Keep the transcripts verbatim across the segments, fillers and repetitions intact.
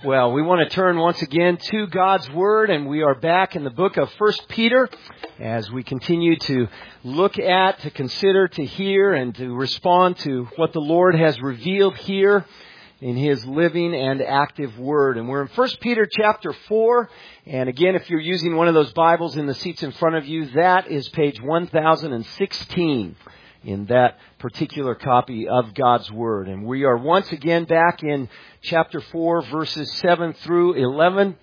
Well, we want to turn once again to God's Word, and we are back in the book of First Peter as we continue to look at, to consider, to hear, and to respond to what the Lord has revealed here in His living and active Word. And we're in First Peter chapter four, and again, if you're using one of those Bibles in the seats in front of you, that is page one thousand sixteen. In that particular copy of God's Word. And we are once again back in chapter four, verses seven through eleven.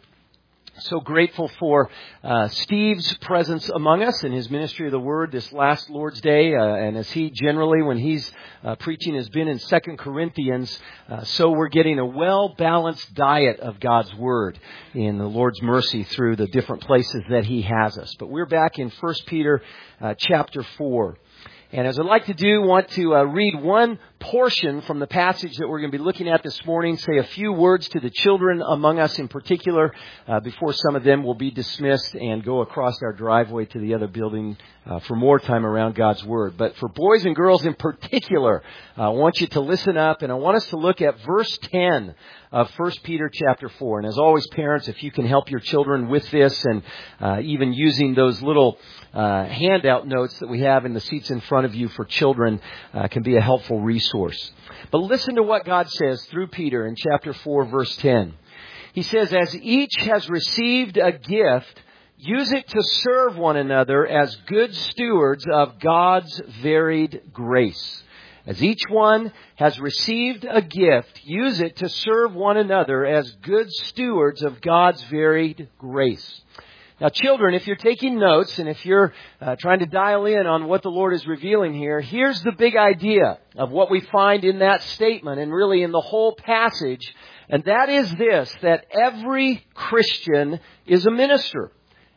So grateful for uh, Steve's presence among us in his ministry of the Word this last Lord's Day. Uh, and as he generally, when he's uh, preaching, has been in Second Corinthians. Uh, so we're getting a well-balanced diet of God's Word in the Lord's mercy through the different places that He has us. But we're back in First Peter uh, chapter four. And as I'd like to do, want to uh, read one portion from the passage that we're going to be looking at this morning, say a few words to the children among us in particular, uh, before some of them will be dismissed and go across our driveway to the other building uh, for more time around God's Word. But for boys and girls in particular, uh, I want you to listen up, and I want us to look at verse ten of First Peter chapter four. And as always, parents, if you can help your children with this, and uh, even using those little uh, handout notes that we have in the seats in front of you for children, uh, can be a helpful resource. But listen to what God says through Peter in chapter four, verse ten. He says, "As each has received a gift, use it to serve one another as good stewards of God's varied grace. As each one has received a gift, use it to serve one another as good stewards of God's varied grace." Now, children, if you're taking notes and if you're uh, trying to dial in on what the Lord is revealing here, here's the big idea of what we find in that statement and really in the whole passage. And that is this, that every Christian is a minister.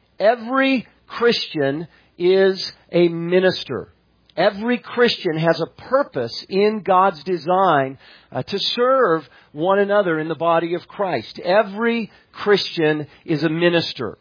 Every Christian is a minister. Every Christian has a purpose in God's design uh, to serve one another in the body of Christ. Every Christian is a minister.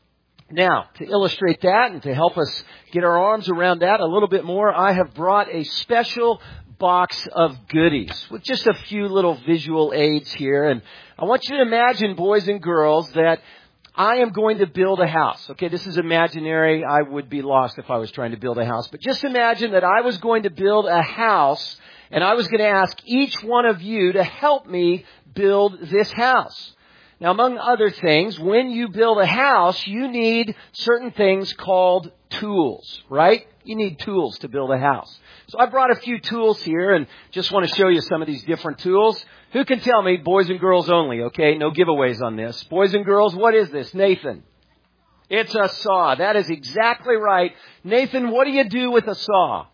Now, to illustrate that and to help us get our arms around that a little bit more, I have brought a special box of goodies with just a few little visual aids here. And I want you to imagine, boys and girls, that I am going to build a house. Okay, this is imaginary. I would be lost if I was trying to build a house. But just imagine that I was going to build a house, and I was going to ask each one of you to help me build this house. Now, among other things, when you build a house, you need certain things called tools, right? You need tools to build a house. So I brought a few tools here and just want to show you some of these different tools. Who can tell me? Boys and girls only, okay? No giveaways on this. Boys and girls, what is this? Nathan. It's a saw. That is exactly right. Nathan, what do you do with a saw?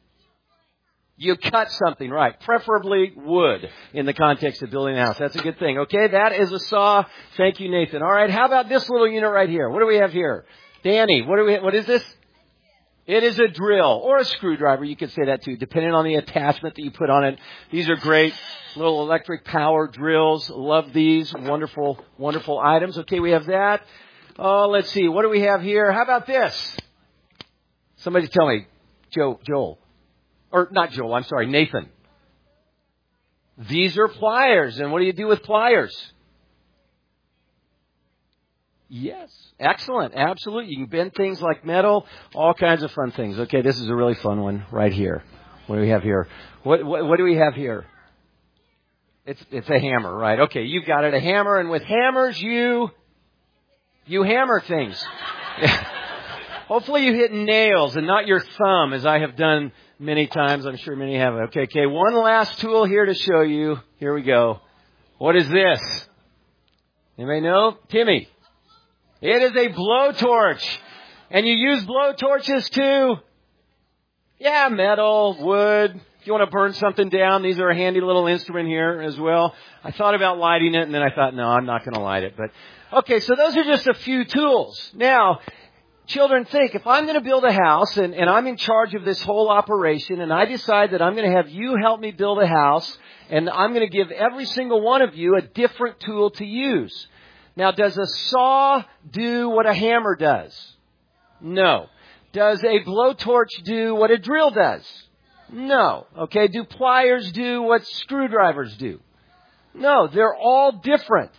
You cut something, right? Preferably wood in the context of building a house. That's a good thing. Okay, that is a saw. Thank you, Nathan. All right, how about this little unit right here? What do we have here? Danny, what do we? What is this? It is a drill or a screwdriver. You could say that too, depending on the attachment that you put on it. These are great little electric power drills. Love these. Wonderful, wonderful items. Okay, we have that. Oh, let's see. What do we have here? How about this? Somebody tell me. Joe, Joel. Or not Joel, I'm sorry, Nathan. These are pliers. And what do you do with pliers? Yes. Excellent. Absolutely. You can bend things like metal, all kinds of fun things. Okay, this is a really fun one right here. What do we have here? What what, what do we have here? It's it's a hammer, right? Okay, you've got it, a hammer. And with hammers, you, you hammer things. Hopefully you hit nails and not your thumb, as I have done many times. I'm sure many have. Okay, okay. One last tool here to show you. Here we go. What is this? Anybody know? Timmy. It is a blowtorch. And you use blowtorches to, yeah, metal, wood. If you want to burn something down, these are a handy little instrument here as well. I thought about lighting it, and then I thought, no, I'm not going to light it. But okay, so those are just a few tools. Now, children, think, if I'm going to build a house and, and I'm in charge of this whole operation and I decide that I'm going to have you help me build a house and I'm going to give every single one of you a different tool to use. Now, does a saw do what a hammer does? No. Does a blowtorch do what a drill does? No. Okay, do pliers do what screwdrivers do? No, they're all different.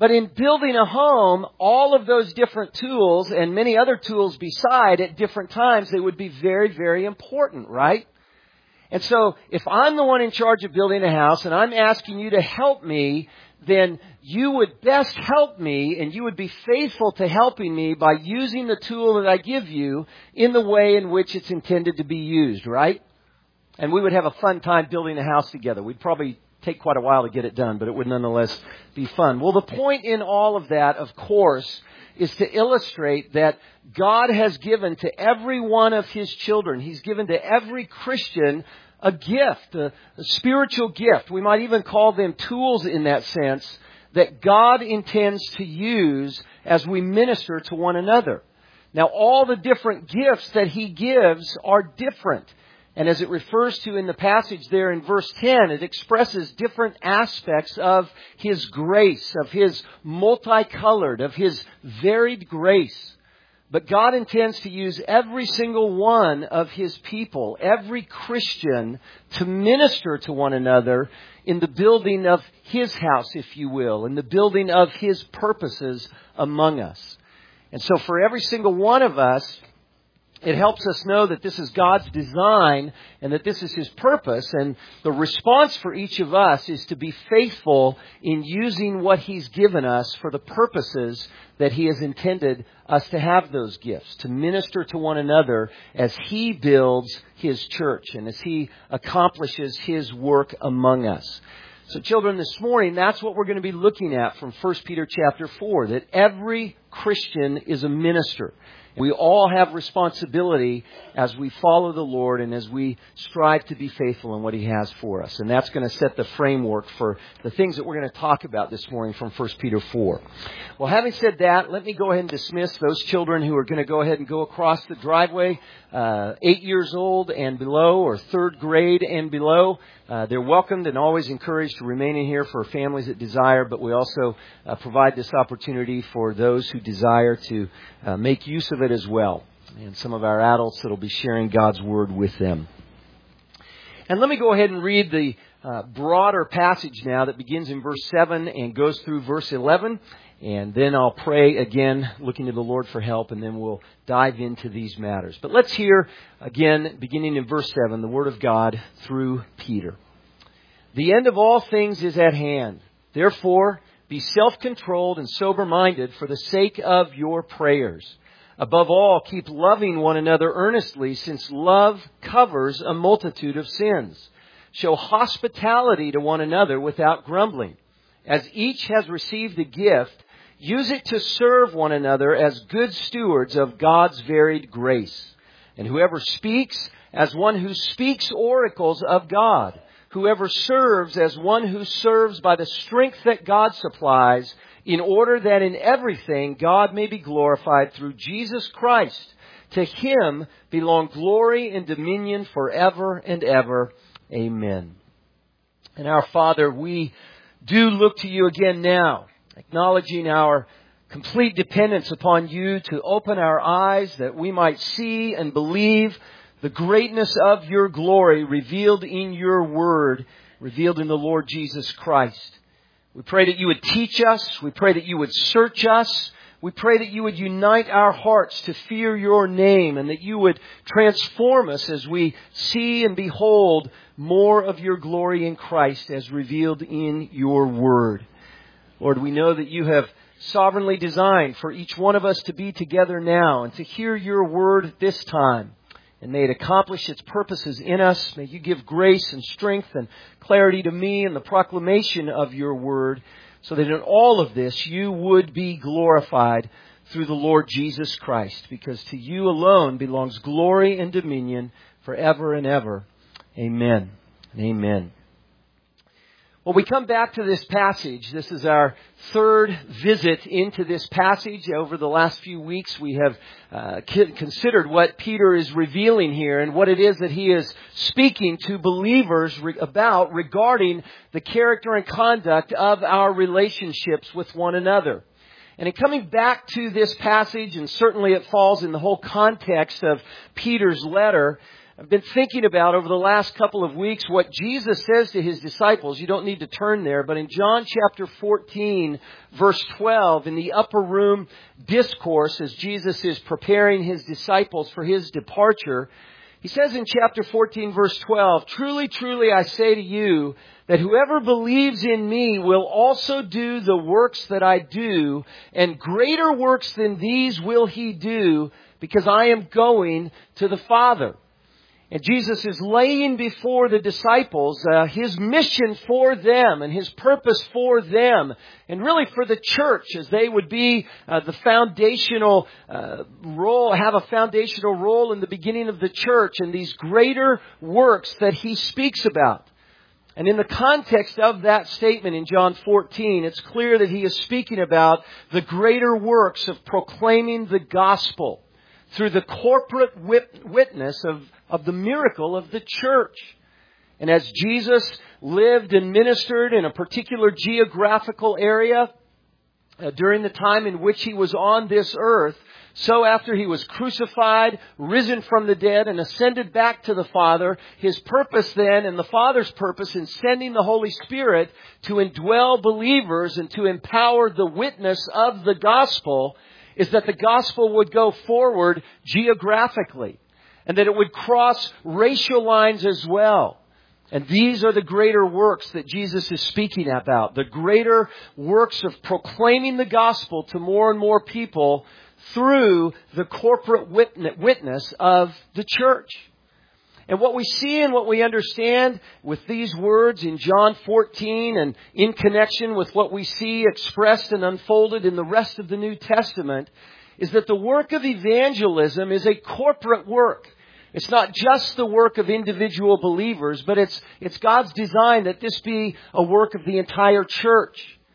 But in building a home, all of those different tools and many other tools beside at different times, they would be very, very important, right? And so if I'm the one in charge of building a house and I'm asking you to help me, then you would best help me and you would be faithful to helping me by using the tool that I give you in the way in which it's intended to be used, right? And we would have a fun time building a house together. We'd probably take quite a while to get it done, but it would nonetheless be fun. Well, the point in all of that, of course, is to illustrate that God has given to every one of His children, He's given to every Christian a gift, a, a spiritual gift. We might even call them tools in that sense that God intends to use as we minister to one another. Now, all the different gifts that He gives are different. And as it refers to in the passage there in verse ten, it expresses different aspects of His grace, of His multicolored, of His varied grace. But God intends to use every single one of His people, every Christian, to minister to one another in the building of His house, if you will, in the building of His purposes among us. And so for every single one of us, it helps us know that this is God's design and that this is His purpose. And the response for each of us is to be faithful in using what He's given us for the purposes that He has intended us to have those gifts, to minister to one another as He builds His church and as He accomplishes His work among us. So children, this morning, that's what we're going to be looking at from First Peter chapter four, that every Christian is a minister. We all have responsibility as we follow the Lord and as we strive to be faithful in what He has for us. And that's going to set the framework for the things that we're going to talk about this morning from First Peter four. Well, having said that, let me go ahead and dismiss those children who are going to go ahead and go across the driveway, uh, eight years old and below, or third grade and below. Uh, they're welcomed and always encouraged to remain in here for families that desire, but we also uh, provide this opportunity for those who desire to uh, make use of it as well. And some of our adults that will be sharing God's Word with them. And let me go ahead and read the uh, broader passage now that begins in verse seven and goes through verse eleven. And then I'll pray again, looking to the Lord for help, and then we'll dive into these matters. But let's hear, again, beginning in verse seven, the Word of God through Peter. The end of all things is at hand. Therefore, be self-controlled and sober-minded for the sake of your prayers. Above all, keep loving one another earnestly, since love covers a multitude of sins. Show hospitality to one another without grumbling. As each has received a gift, use it to serve one another as good stewards of God's varied grace. And whoever speaks, as one who speaks oracles of God. Whoever serves, as one who serves by the strength that God supplies, in order that in everything God may be glorified through Jesus Christ. To Him belong glory and dominion forever and ever. Amen. And our Father, we do look to You again now, acknowledging our complete dependence upon You to open our eyes that we might see and believe the greatness of Your glory revealed in Your Word, revealed in the Lord Jesus Christ. We pray that You would teach us. We pray that You would search us. We pray that You would unite our hearts to fear Your name, and that You would transform us as we see and behold more of Your glory in Christ as revealed in Your Word. Lord, we know that You have sovereignly designed for each one of us to be together now and to hear Your Word at this time. And may it accomplish its purposes in us. May You give grace and strength and clarity to me in the proclamation of Your Word, so that in all of this You would be glorified through the Lord Jesus Christ. Because to You alone belongs glory and dominion forever and ever. Amen. Amen. Well, we come back to this passage. This is our third visit into this passage. Over the last few weeks, we have uh, considered what Peter is revealing here and what it is that he is speaking to believers re- about regarding the character and conduct of our relationships with one another. And in coming back to this passage, and certainly it falls in the whole context of Peter's letter, I've been thinking about over the last couple of weeks what Jesus says to His disciples. You don't need to turn there, but in John chapter fourteen, verse twelve, in the upper room discourse, as Jesus is preparing His disciples for His departure, He says in chapter fourteen, verse twelve, "Truly, truly, I say to you, that whoever believes in me will also do the works that I do, and greater works than these will he do, because I am going to the Father." And Jesus is laying before the disciples uh, His mission for them and His purpose for them, and really for the church, as they would be uh, the foundational uh, role, have a foundational role in the beginning of the church, and these greater works that He speaks about. And in the context of that statement in John fourteen, it's clear that He is speaking about the greater works of proclaiming the gospel through the corporate witness of, of the miracle of the church. And as Jesus lived and ministered in a particular geographical area uh, during the time in which He was on this earth, so after He was crucified, risen from the dead, and ascended back to the Father, His purpose then, and the Father's purpose in sending the Holy Spirit to indwell believers and to empower the witness of the gospel, is that the gospel would go forward geographically, and that it would cross racial lines as well. And these are the greater works that Jesus is speaking about, the greater works of proclaiming the gospel to more and more people through the corporate witness of the church. And what we see and what we understand with these words in John fourteen, and in connection with what we see expressed and unfolded in the rest of the New Testament, is that the work of evangelism is a corporate work. It's not just the work of individual believers, but it's, it's God's design that this be a work of the entire church.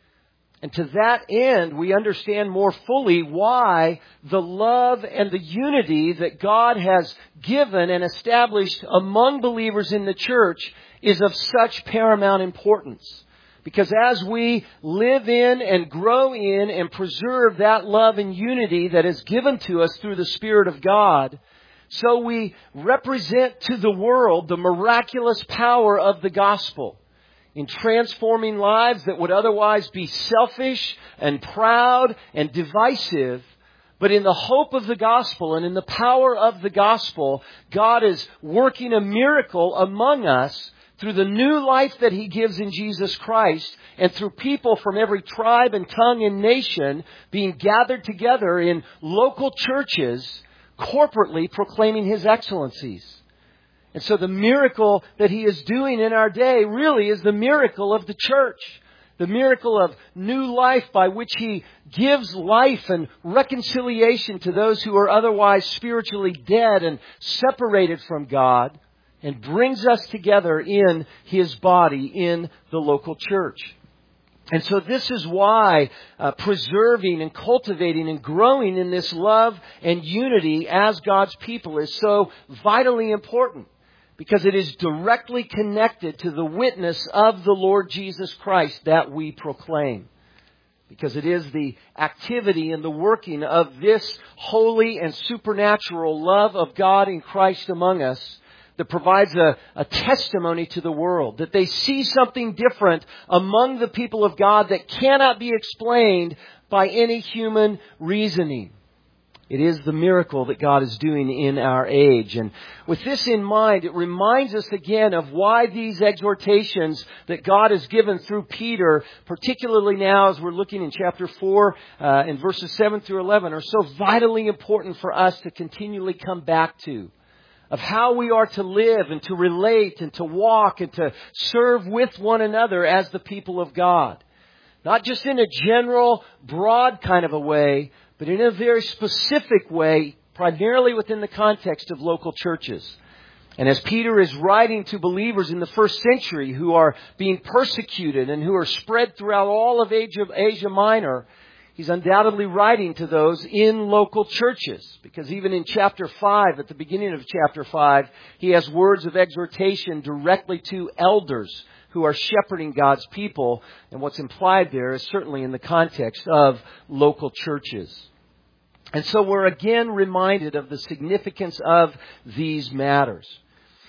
And to that end, we understand more fully why the love and the unity that God has given and established among believers in the church is of such paramount importance. Because as we live in and grow in and preserve that love and unity that is given to us through the Spirit of God, so we represent to the world the miraculous power of the gospel in transforming lives that would otherwise be selfish and proud and divisive. But in the hope of the gospel and in the power of the gospel, God is working a miracle among us through the new life that He gives in Jesus Christ, and through people from every tribe and tongue and nation being gathered together in local churches, corporately proclaiming His excellencies. And so the miracle that He is doing in our day really is the miracle of the church. The miracle of new life by which He gives life and reconciliation to those who are otherwise spiritually dead and separated from God, and brings us together in His body in the local church. And so this is why uh, preserving and cultivating and growing in this love and unity as God's people is so vitally important. Because it is directly connected to the witness of the Lord Jesus Christ that we proclaim. Because it is the activity and the working of this holy and supernatural love of God in Christ among us that provides a, a testimony to the world. That they see something different among the people of God that cannot be explained by any human reasoning. It is the miracle that God is doing in our age. And with this in mind, it reminds us again of why these exhortations that God has given through Peter, particularly now as we're looking in chapter four uh, in verses seven through eleven, are so vitally important for us to continually come back to. Of how we are to live and to relate and to walk and to serve with one another as the people of God. Not just in a general, broad kind of a way, but in a very specific way, primarily within the context of local churches. And as Peter is writing to believers in the first century who are being persecuted and who are spread throughout all of Asia, Asia Minor, he's undoubtedly writing to those in local churches. Because even in chapter five, at the beginning of chapter five, he has words of exhortation directly to elders who are shepherding God's people. And what's implied there is certainly in the context of local churches. And so we're again reminded of the significance of these matters.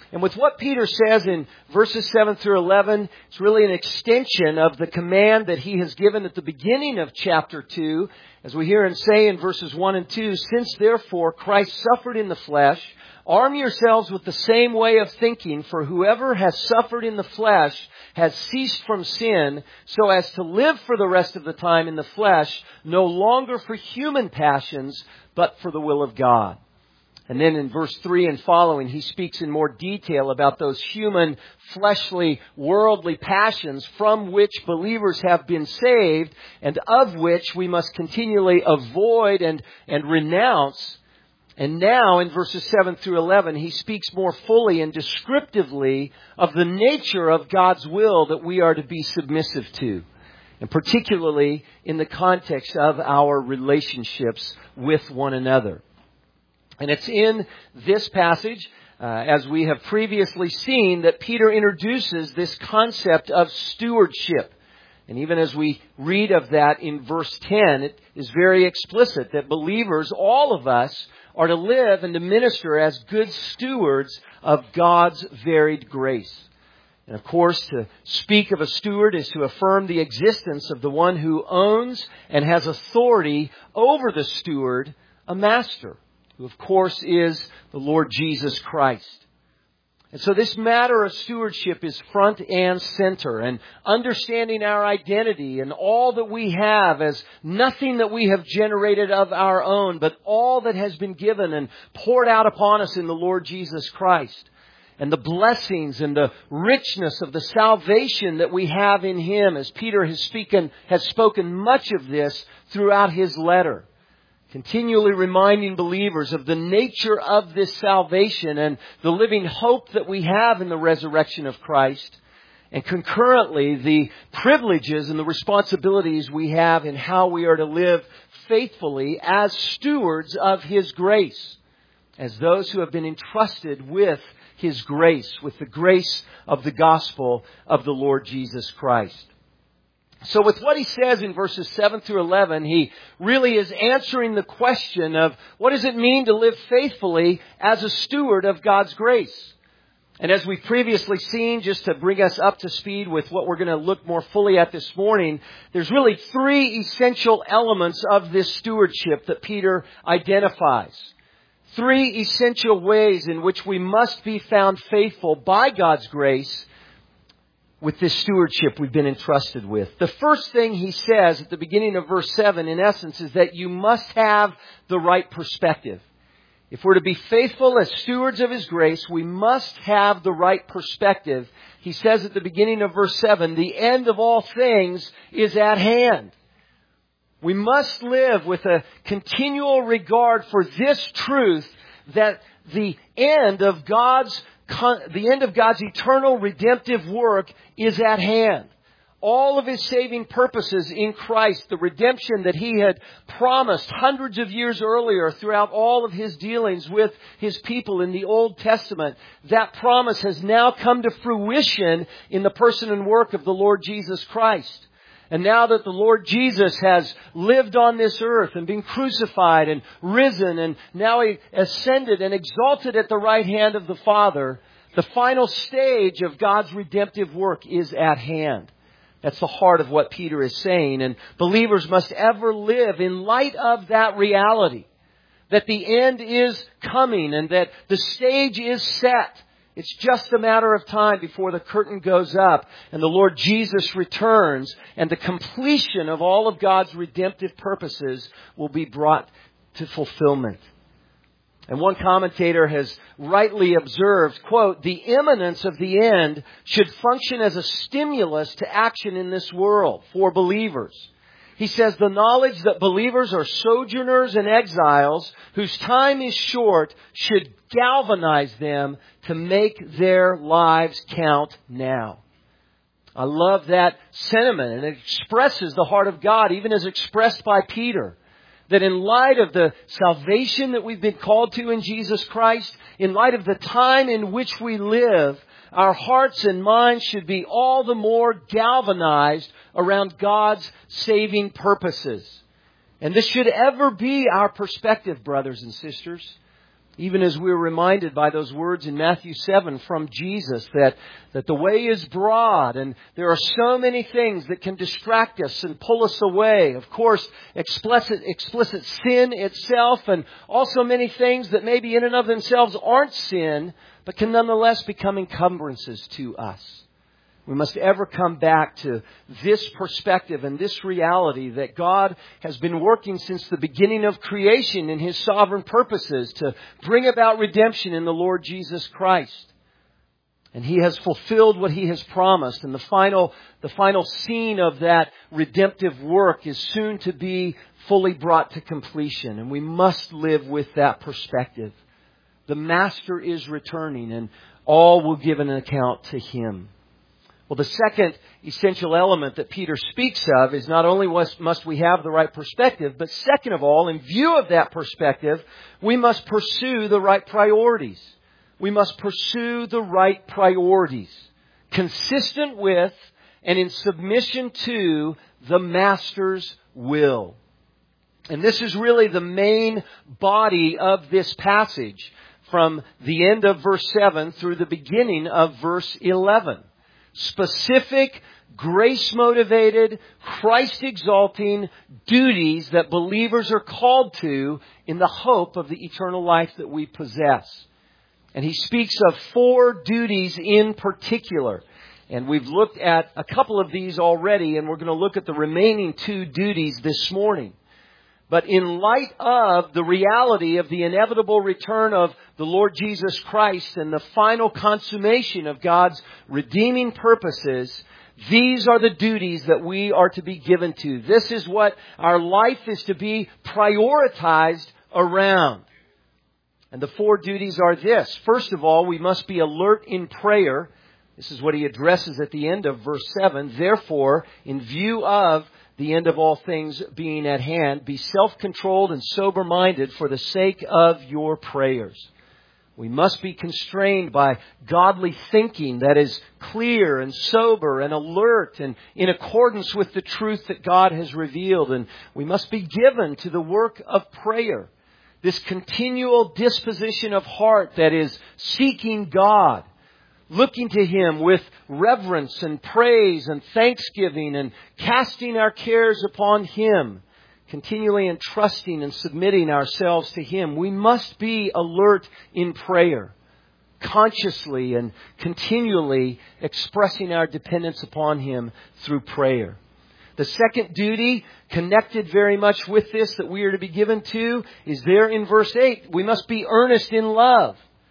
And with what Peter says in verses seven through eleven, it's really an extension of the command that he has given at the beginning of chapter two. As we hear him say in verses one and two, "Since therefore Christ suffered in the flesh, arm yourselves with the same way of thinking, for whoever has suffered in the flesh has ceased from sin, so as to live for the rest of the time in the flesh, no longer for human passions, but for the will of God." And then in verse three and following, he speaks in more detail about those human, fleshly, worldly passions from which believers have been saved and of which we must continually avoid and, and renounce. And now in verses seven through eleven, he speaks more fully and descriptively of the nature of God's will that we are to be submissive to, and particularly in the context of our relationships with one another. And it's in this passage, uh, as we have previously seen, that Peter introduces this concept of stewardship. And even as we read of that in verse ten, it is very explicit that believers, all of us, are to live and to minister as good stewards of God's varied grace. And of course, to speak of a steward is to affirm the existence of the one who owns and has authority over the steward, a master, who of course is the Lord Jesus Christ. And so this matter of stewardship is front and center, and understanding our identity and all that we have as nothing that we have generated of our own, but all that has been given and poured out upon us in the Lord Jesus Christ. And the blessings and the richness of the salvation that we have in Him, as Peter has spoken, has spoken much of this throughout his letter. Continually reminding believers of the nature of this salvation and the living hope that we have in the resurrection of Christ. And concurrently, the privileges and the responsibilities we have in how we are to live faithfully as stewards of His grace, as those who have been entrusted with His grace, with the grace of the gospel of the Lord Jesus Christ. So with what he says in verses seven through eleven, he really is answering the question of what does it mean to live faithfully as a steward of God's grace? And as we've previously seen, just to bring us up to speed with what we're going to look more fully at this morning, there's really three essential elements of this stewardship that Peter identifies. Three essential ways in which we must be found faithful by God's grace with this stewardship we've been entrusted with. The first thing he says at the beginning of verse seven, in essence, is that you must have the right perspective. If we're to be faithful as stewards of His grace, we must have the right perspective. He says at the beginning of verse seven, the end of all things is at hand. We must live with a continual regard for this truth that the end of God's The end of God's eternal redemptive work is at hand. All of His saving purposes in Christ, the redemption that He had promised hundreds of years earlier throughout all of His dealings with His people in the Old Testament, that promise has now come to fruition in the person and work of the Lord Jesus Christ. And now that the Lord Jesus has lived on this earth and been crucified and risen and now He ascended and exalted at the right hand of the Father, the final stage of God's redemptive work is at hand. That's the heart of what Peter is saying. And believers must ever live in light of that reality, that the end is coming and that the stage is set. It's just a matter of time before the curtain goes up and the Lord Jesus returns and the completion of all of God's redemptive purposes will be brought to fulfillment. And one commentator has rightly observed, quote, the imminence of the end should function as a stimulus to action in this world for believers. He says the knowledge that believers are sojourners and exiles whose time is short should galvanize them to make their lives count now. I love that sentiment, and it expresses the heart of God, even as expressed by Peter. That in light of the salvation that we've been called to in Jesus Christ, in light of the time in which we live, our hearts and minds should be all the more galvanized around God's saving purposes. And this should ever be our perspective, brothers and sisters. Even as we're reminded by those words in Matthew seven from Jesus that, that the way is broad and there are so many things that can distract us and pull us away. Of course, explicit, explicit sin itself, and also many things that maybe in and of themselves aren't sin, but can nonetheless become encumbrances to us. We must ever come back to this perspective and this reality that God has been working since the beginning of creation in His sovereign purposes to bring about redemption in the Lord Jesus Christ. And He has fulfilled what He has promised. And the final, the final scene of that redemptive work is soon to be fully brought to completion. And we must live with that perspective. The Master is returning, and all will give an account to Him. Well, the second essential element that Peter speaks of is not only must we have the right perspective, but second of all, in view of that perspective, we must pursue the right priorities. We must pursue the right priorities, consistent with and in submission to the Master's will. And this is really the main body of this passage from the end of verse seven through the beginning of verse eleven. Specific, grace-motivated, Christ-exalting duties that believers are called to in the hope of the eternal life that we possess. And he speaks of four duties in particular. And we've looked at a couple of these already, and we're going to look at the remaining two duties this morning. But in light of the reality of the inevitable return of the Lord Jesus Christ and the final consummation of God's redeeming purposes, these are the duties that we are to be given to. This is what our life is to be prioritized around. And the four duties are this. First of all, we must be alert in prayer. This is what he addresses at the end of verse seven. Therefore, in view of the end of all things being at hand, be self-controlled and sober-minded for the sake of your prayers. We must be constrained by godly thinking that is clear and sober and alert and in accordance with the truth that God has revealed. And we must be given to the work of prayer. This continual disposition of heart that is seeking God, looking to Him with reverence and praise and thanksgiving and casting our cares upon Him, continually entrusting and submitting ourselves to Him. We must be alert in prayer, consciously and continually expressing our dependence upon Him through prayer. The second duty, connected very much with this that we are to be given to, is there in verse eight. We must be earnest in love.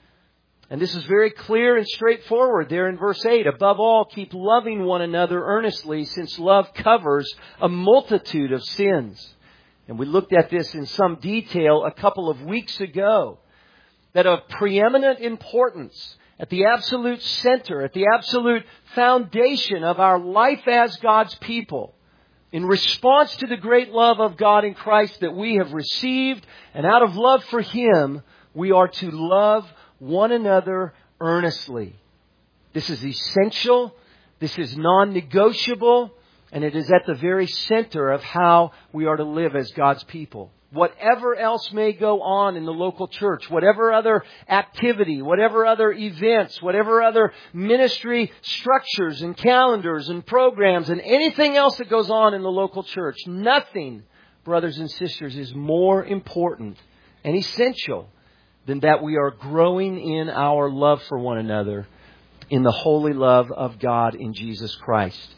And this is very clear and straightforward there in verse eight. Above all, keep loving one another earnestly, since love covers a multitude of sins. And we looked at this in some detail a couple of weeks ago. That of preeminent importance, at the absolute center, at the absolute foundation of our life as God's people, in response to the great love of God in Christ that we have received, and out of love for Him, we are to love one another earnestly. This is essential. This is non-negotiable. And it is at the very center of how we are to live as God's people. Whatever else may go on in the local church, whatever other activity, whatever other events, whatever other ministry structures and calendars and programs and anything else that goes on in the local church, nothing, brothers and sisters, is more important and essential than that we are growing in our love for one another in the holy love of God in Jesus Christ.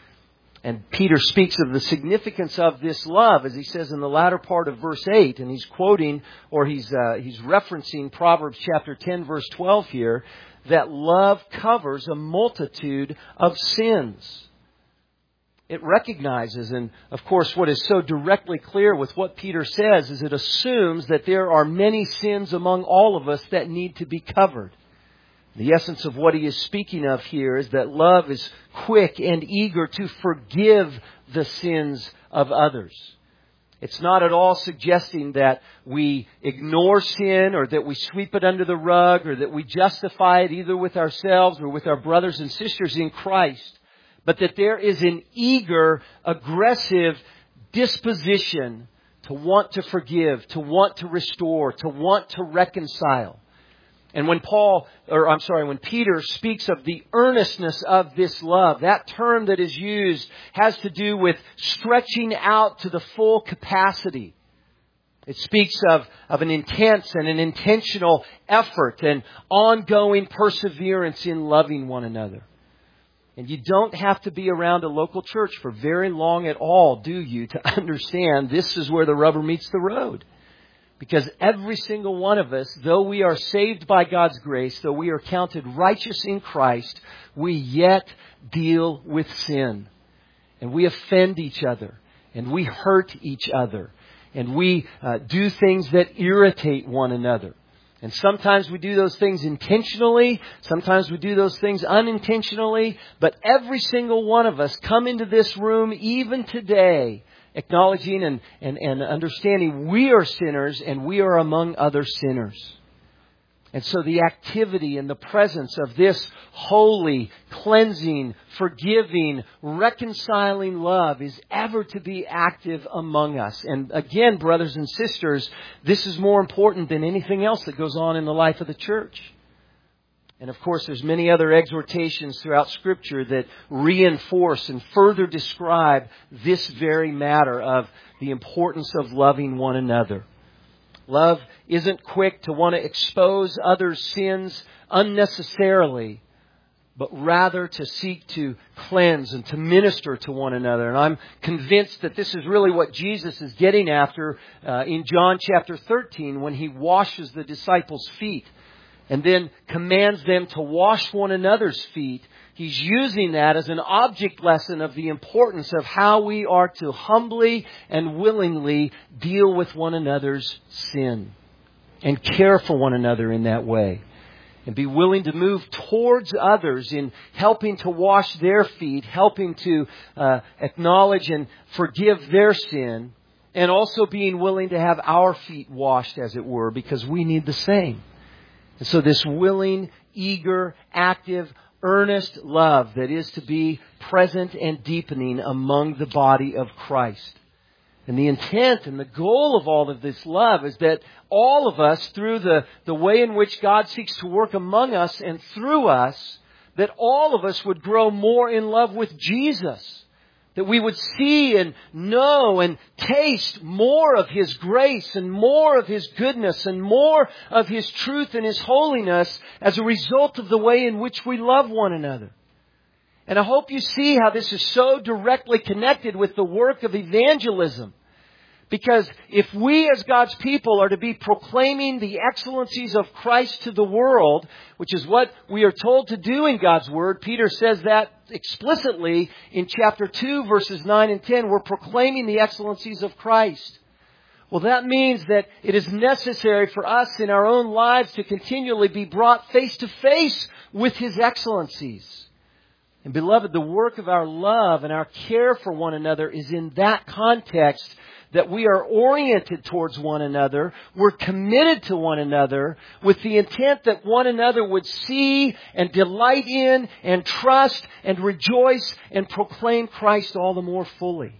And Peter speaks of the significance of this love, as he says in the latter part of verse eight, and he's quoting, or he's uh, he's referencing Proverbs chapter ten, verse twelve here, that love covers a multitude of sins. It recognizes, and of course what is so directly clear with what Peter says is it assumes that there are many sins among all of us that need to be covered. The essence of what he is speaking of here is that love is quick and eager to forgive the sins of others. It's not at all suggesting that we ignore sin or that we sweep it under the rug or that we justify it either with ourselves or with our brothers and sisters in Christ. But that there is an eager, aggressive disposition to want to forgive, to want to restore, to want to reconcile. And when Paul, or I'm sorry, when Peter speaks of the earnestness of this love, that term that is used has to do with stretching out to the full capacity. It speaks of, of an intense and an intentional effort and ongoing perseverance in loving one another. And you don't have to be around a local church for very long at all, do you, to understand this is where the rubber meets the road. Because every single one of us, though we are saved by God's grace, though we are counted righteous in Christ, we yet deal with sin. And we offend each other. And we hurt each other. And we uh, do things that irritate one another. And sometimes we do those things intentionally. Sometimes we do those things unintentionally. But every single one of us come into this room, even today, acknowledging and, and, and understanding we are sinners and we are among other sinners. And so the activity and the presence of this holy, cleansing, forgiving, reconciling love is ever to be active among us. And again, brothers and sisters, this is more important than anything else that goes on in the life of the church. And of course, there's many other exhortations throughout Scripture that reinforce and further describe this very matter of the importance of loving one another. Love isn't quick to want to expose others' sins unnecessarily, but rather to seek to cleanse and to minister to one another. And I'm convinced that this is really what Jesus is getting after uh, in John chapter thirteen when He washes the disciples' feet and then commands them to wash one another's feet. He's using that as an object lesson of the importance of how we are to humbly and willingly deal with one another's sin and care for one another in that way. And be willing to move towards others in helping to wash their feet, helping to uh, acknowledge and forgive their sin, and also being willing to have our feet washed, as it were, because we need the same. And so this willing, eager, active, earnest love that is to be present and deepening among the body of Christ. And the intent and the goal of all of this love is that all of us, through the, the way in which God seeks to work among us and through us, that all of us would grow more in love with Jesus. That we would see and know and taste more of His grace and more of His goodness and more of His truth and His holiness as a result of the way in which we love one another. And I hope you see how this is so directly connected with the work of evangelism. Because if we as God's people are to be proclaiming the excellencies of Christ to the world, which is what we are told to do in God's Word, Peter says that explicitly in chapter two, verses nine and ten, we're proclaiming the excellencies of Christ. Well, that means that it is necessary for us in our own lives to continually be brought face to face with His excellencies. And beloved, the work of our love and our care for one another is in that context that we are oriented towards one another. We're committed to one another with the intent that one another would see and delight in and trust and rejoice and proclaim Christ all the more fully.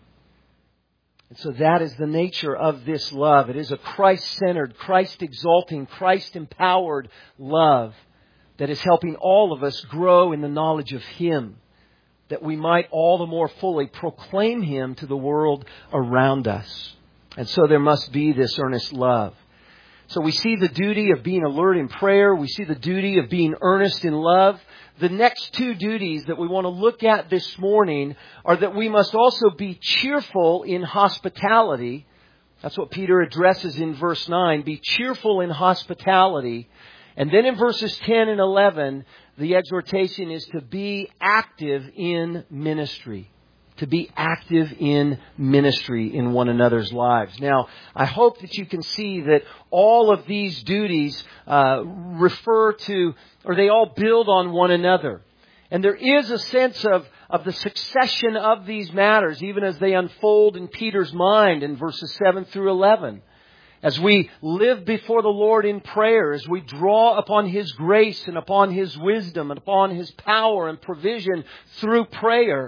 And so that is the nature of this love. It is a Christ-centered, Christ-exalting, Christ-empowered love that is helping all of us grow in the knowledge of Him, that we might all the more fully proclaim Him to the world around us. And so there must be this earnest love. So we see the duty of being alert in prayer. We see the duty of being earnest in love. The next two duties that we want to look at this morning are that we must also be cheerful in hospitality. That's what Peter addresses in verse nine. Be cheerful in hospitality. And then in verses ten and eleven, the exhortation is to be active in ministry. To be active in ministry in one another's lives. Now, I hope that you can see that all of these duties uh, refer to, or they all build on one another. And there is a sense of, of the succession of these matters, even as they unfold in Peter's mind in verses seven through eleven. As we live before the Lord in prayer, as we draw upon His grace and upon His wisdom and upon His power and provision through prayer,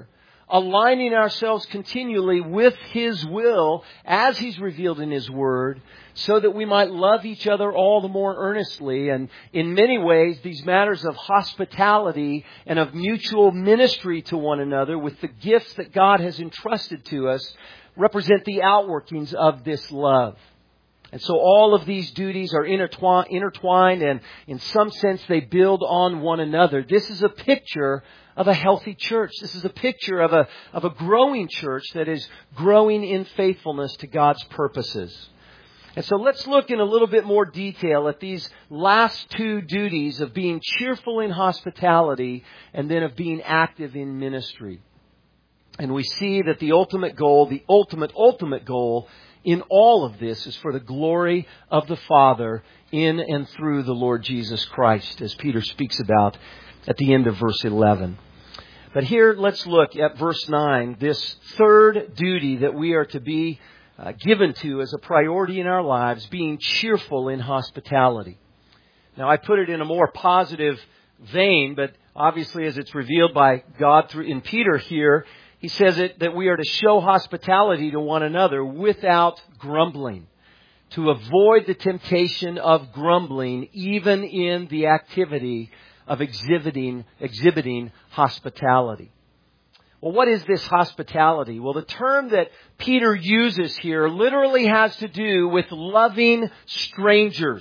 aligning ourselves continually with His will as He's revealed in His Word, so that we might love each other all the more earnestly. And in many ways, these matters of hospitality and of mutual ministry to one another with the gifts that God has entrusted to us represent the outworkings of this love. And so all of these duties are intertwined, intertwined, and in some sense they build on one another. This is a picture of a healthy church. This is a picture of a, of a growing church that is growing in faithfulness to God's purposes. And so let's look in a little bit more detail at these last two duties of being cheerful in hospitality and then of being active in ministry. And we see that the ultimate goal, the ultimate, ultimate goal in all of this is for the glory of the Father in and through the Lord Jesus Christ, as Peter speaks about at the end of verse eleven. But here, let's look at verse nine, this third duty that we are to be uh, given to as a priority in our lives, being cheerful in hospitality. Now, I put it in a more positive vein, but obviously as it's revealed by God through in Peter here, he says it that we are to show hospitality to one another without grumbling, to avoid the temptation of grumbling even in the activity of exhibiting, exhibiting hospitality. Well, what is this hospitality? Well, the term that Peter uses here literally has to do with loving strangers.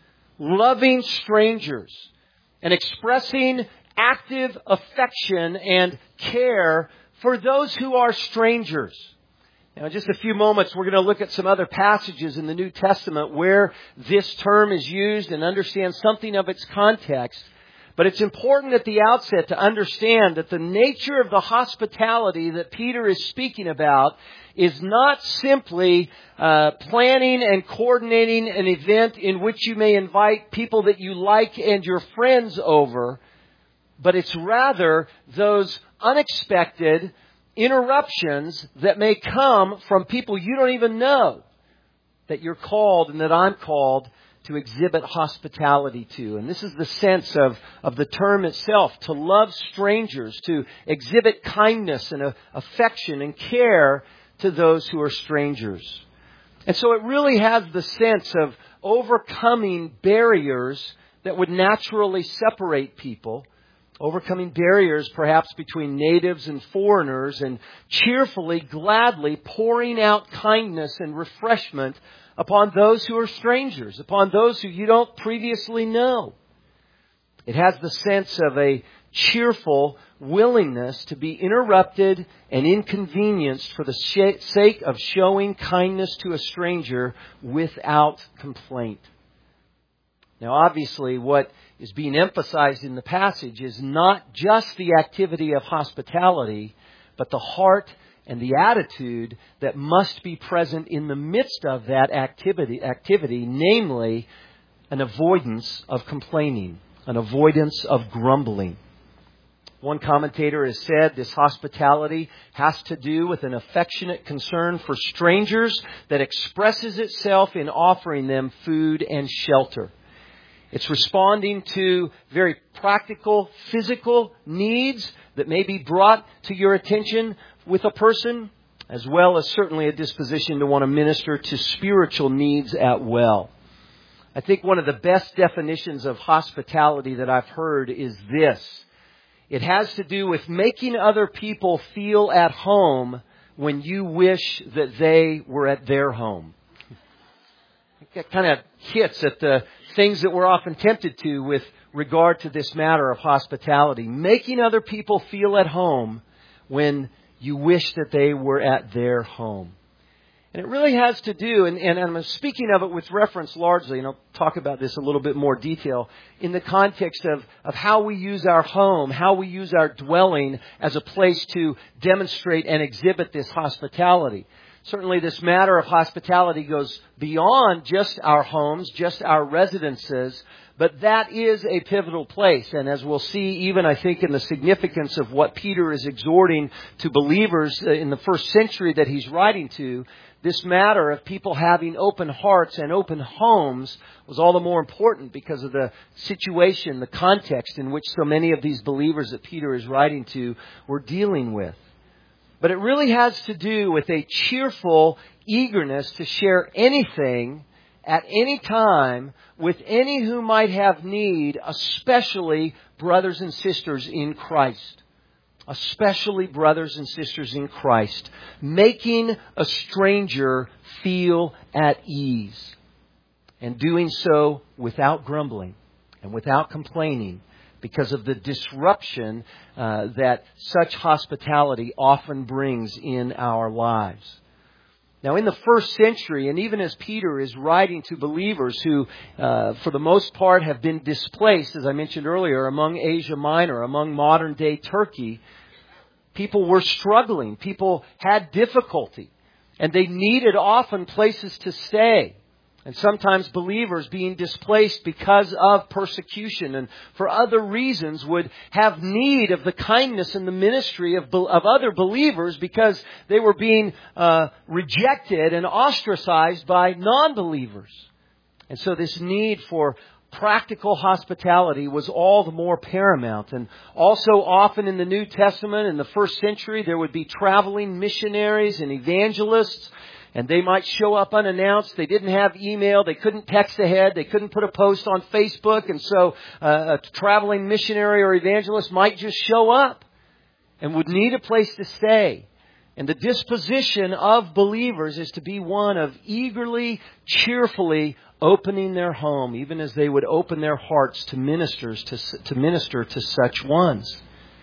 Loving strangers. And expressing active affection and care for those who are strangers. Now, in just a few moments, we're going to look at some other passages in the New Testament where this term is used and understand something of its context. But it's important at the outset to understand that the nature of the hospitality that Peter is speaking about is not simply uh, planning and coordinating an event in which you may invite people that you like and your friends over, but it's rather those unexpected interruptions that may come from people you don't even know that you're called and that I'm called to exhibit hospitality to. And this is the sense of, of the term itself, to love strangers, to exhibit kindness and uh, affection and care to those who are strangers. And so it really has the sense of overcoming barriers that would naturally separate people, overcoming barriers perhaps between natives and foreigners, and cheerfully, gladly pouring out kindness and refreshment upon those who are strangers, upon those who you don't previously know. It has the sense of a cheerful willingness to be interrupted and inconvenienced for the sake of showing kindness to a stranger without complaint. Now, obviously, what is being emphasized in the passage is not just the activity of hospitality, but the heart and the attitude that must be present in the midst of that activity, activity, namely an avoidance of complaining, an avoidance of grumbling. One commentator has said this hospitality has to do with an affectionate concern for strangers that expresses itself in offering them food and shelter. It's responding to very practical, physical needs that may be brought to your attention with a person, as well as certainly a disposition to want to minister to spiritual needs as well. I think one of the best definitions of hospitality that I've heard is this. It has to do with making other people feel at home when you wish that they were at their home. It kind of hits at the things that we're often tempted to with regard to this matter of hospitality. Making other people feel at home when you wish that they were at their home. And it really has to do, and, and I'm speaking of it with reference largely, and I'll talk about this a little bit more detail, in the context of, of how we use our home, how we use our dwelling as a place to demonstrate and exhibit this hospitality. Certainly this matter of hospitality goes beyond just our homes, just our residences, but that is a pivotal place. And as we'll see, even I think in the significance of what Peter is exhorting to believers in the first century that he's writing to, this matter of people having open hearts and open homes was all the more important because of the situation, the context in which so many of these believers that Peter is writing to were dealing with. But it really has to do with a cheerful eagerness to share anything at any time with any who might have need, especially brothers and sisters in Christ. Especially brothers and sisters in Christ. Making a stranger feel at ease. And doing so without grumbling and without complaining, because of the disruption uh, that such hospitality often brings in our lives. Now, in the first century, and even as Peter is writing to believers who, uh, for the most part, have been displaced, as I mentioned earlier, among Asia Minor, among modern-day Turkey, people were struggling. People had difficulty. And they needed often places to stay. And sometimes believers being displaced because of persecution and for other reasons would have need of the kindness and the ministry of, of other believers because they were being uh, rejected and ostracized by non-believers. And so this need for practical hospitality was all the more paramount. And also often in the New Testament, in the first century, there would be traveling missionaries and evangelists. And they might show up unannounced. They didn't have email. They couldn't text ahead. They couldn't put a post on Facebook. And so uh, a traveling missionary or evangelist might just show up and would need a place to stay. And the disposition of believers is to be one of eagerly, cheerfully opening their home, even as they would open their hearts to ministers to, to minister to such ones.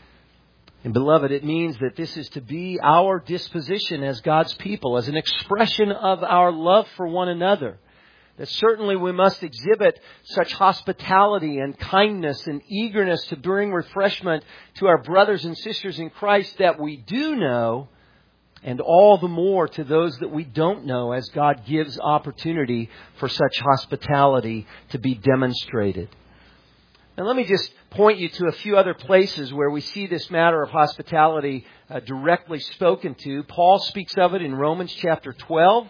And beloved, it means that this is to be our disposition as God's people, as an expression of our love for one another. That certainly we must exhibit such hospitality and kindness and eagerness to bring refreshment to our brothers and sisters in Christ that we do know, and all the more to those that we don't know, as God gives opportunity for such hospitality to be demonstrated. Now let me just point you to a few other places where we see this matter of hospitality uh, directly spoken to. Paul speaks of it in Romans chapter twelve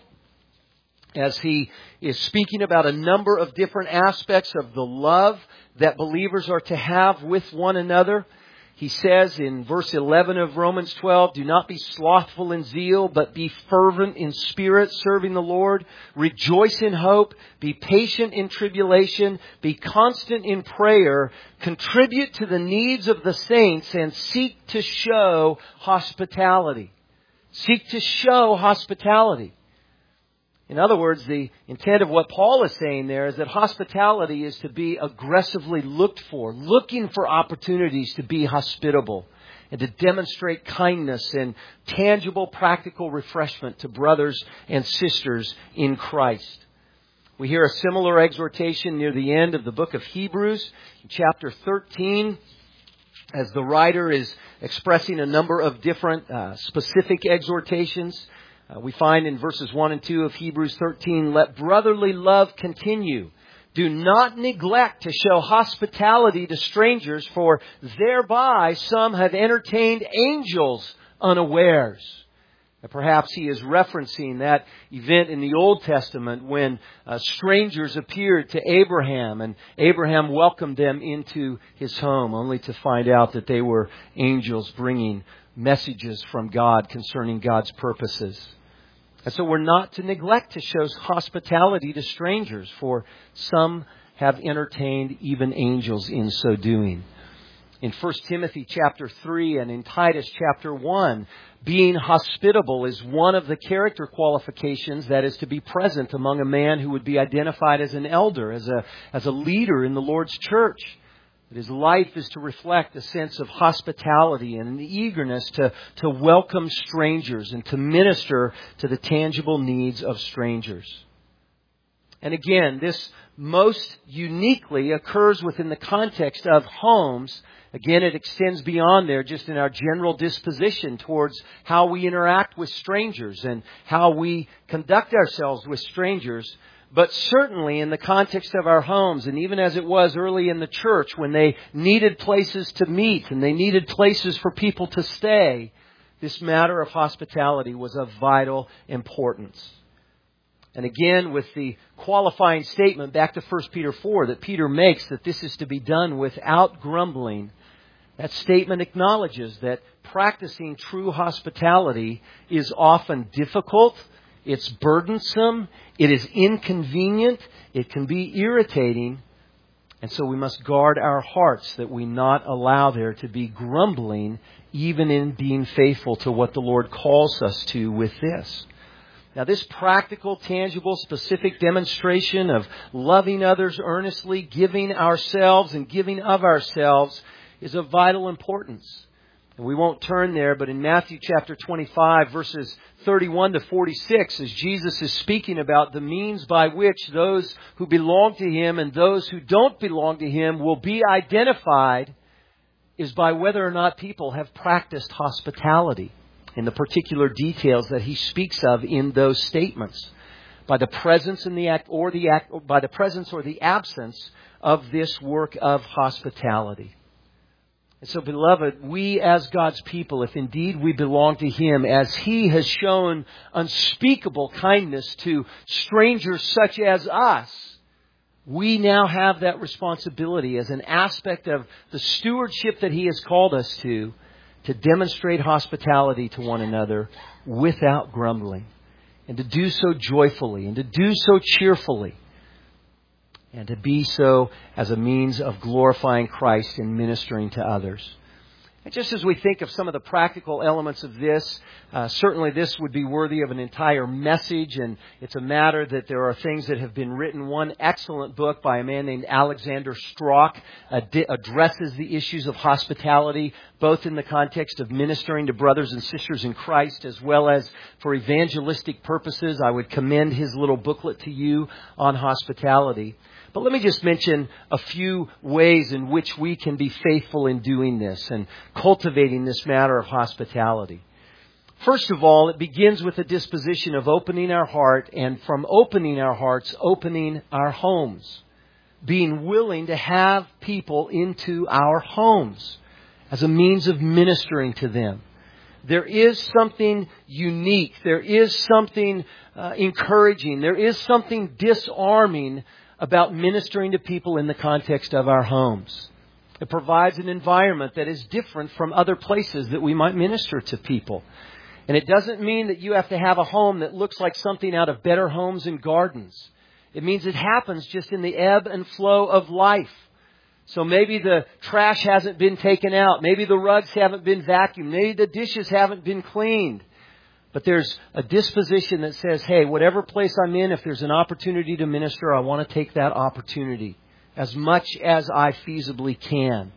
as he is speaking about a number of different aspects of the love that believers are to have with one another. He says in verse eleven of Romans twelve, "Do not be slothful in zeal, but be fervent in spirit, serving the Lord. Rejoice in hope. Be patient in tribulation. Be constant in prayer. Contribute to the needs of the saints and seek to show hospitality." Seek to show hospitality. In other words, the intent of what Paul is saying there is that hospitality is to be aggressively looked for, looking for opportunities to be hospitable and to demonstrate kindness and tangible, practical refreshment to brothers and sisters in Christ. We hear a similar exhortation near the end of the book of Hebrews, chapter thirteen, as the writer is expressing a number of different uh, specific exhortations. Uh, we find in verses one and two of Hebrews thirteen, "Let brotherly love continue. Do not neglect to show hospitality to strangers, for thereby some have entertained angels unawares." And perhaps he is referencing that event in the Old Testament when uh, strangers appeared to Abraham, and Abraham welcomed them into his home, only to find out that they were angels bringing messages from God concerning God's purposes. And so we're not to neglect to show hospitality to strangers, for some have entertained even angels in so doing. In First Timothy chapter three and in Titus chapter one, being hospitable is one of the character qualifications that is to be present among a man who would be identified as an elder, as a, as a leader in the Lord's church. That his life is to reflect a sense of hospitality and an eagerness to, to welcome strangers and to minister to the tangible needs of strangers. And again, this most uniquely occurs within the context of homes. Again, it extends beyond there just in our general disposition towards how we interact with strangers and how we conduct ourselves with strangers. But certainly in the context of our homes, and even as it was early in the church when they needed places to meet and they needed places for people to stay, this matter of hospitality was of vital importance. And again, with the qualifying statement back to First Peter four that Peter makes, that this is to be done without grumbling That statement acknowledges that practicing true hospitality is often difficult, it's burdensome, it is inconvenient, it can be irritating, and so we must guard our hearts that we not allow there to be grumbling, even in being faithful to what the Lord calls us to with this. Now, this practical, tangible, specific demonstration of loving others earnestly, giving ourselves and giving of ourselves is of vital importance. And we won't turn there, but in Matthew chapter twenty-five, verses thirty-one to forty-six, as Jesus is speaking about the means by which those who belong to Him and those who don't belong to Him will be identified, is by whether or not people have practiced hospitality in the particular details that He speaks of in those statements, by the presence and the act or the act, by the presence or the absence of this work of hospitality. And so, beloved, we as God's people, if indeed we belong to Him, as He has shown unspeakable kindness to strangers such as us, we now have that responsibility as an aspect of the stewardship that He has called us to, to demonstrate hospitality to one another without grumbling, and to do so joyfully, and to do so cheerfully, and to be so as a means of glorifying Christ and ministering to others. And just as we think of some of the practical elements of this, uh, certainly this would be worthy of an entire message, and it's a matter that there are things that have been written. One excellent book by a man named Alexander Strauch uh, di- addresses the issues of hospitality, both in the context of ministering to brothers and sisters in Christ, as well as for evangelistic purposes. I would commend his little booklet to you on hospitality. But let me just mention a few ways in which we can be faithful in doing this and cultivating this matter of hospitality. First of all, it begins with a disposition of opening our heart, and from opening our hearts, opening our homes. Being willing to have people into our homes as a means of ministering to them. There is something unique. There is something uh, encouraging. There is something disarming about ministering to people in the context of our homes. It provides an environment that is different from other places that we might minister to people. And it doesn't mean that you have to have a home that looks like something out of Better Homes and Gardens. It means it happens just in the ebb and flow of life. So maybe the trash hasn't been taken out. Maybe the rugs haven't been vacuumed. Maybe the dishes haven't been cleaned. But there's a disposition that says, hey, whatever place I'm in, if there's an opportunity to minister, I want to take that opportunity as much as I feasibly can.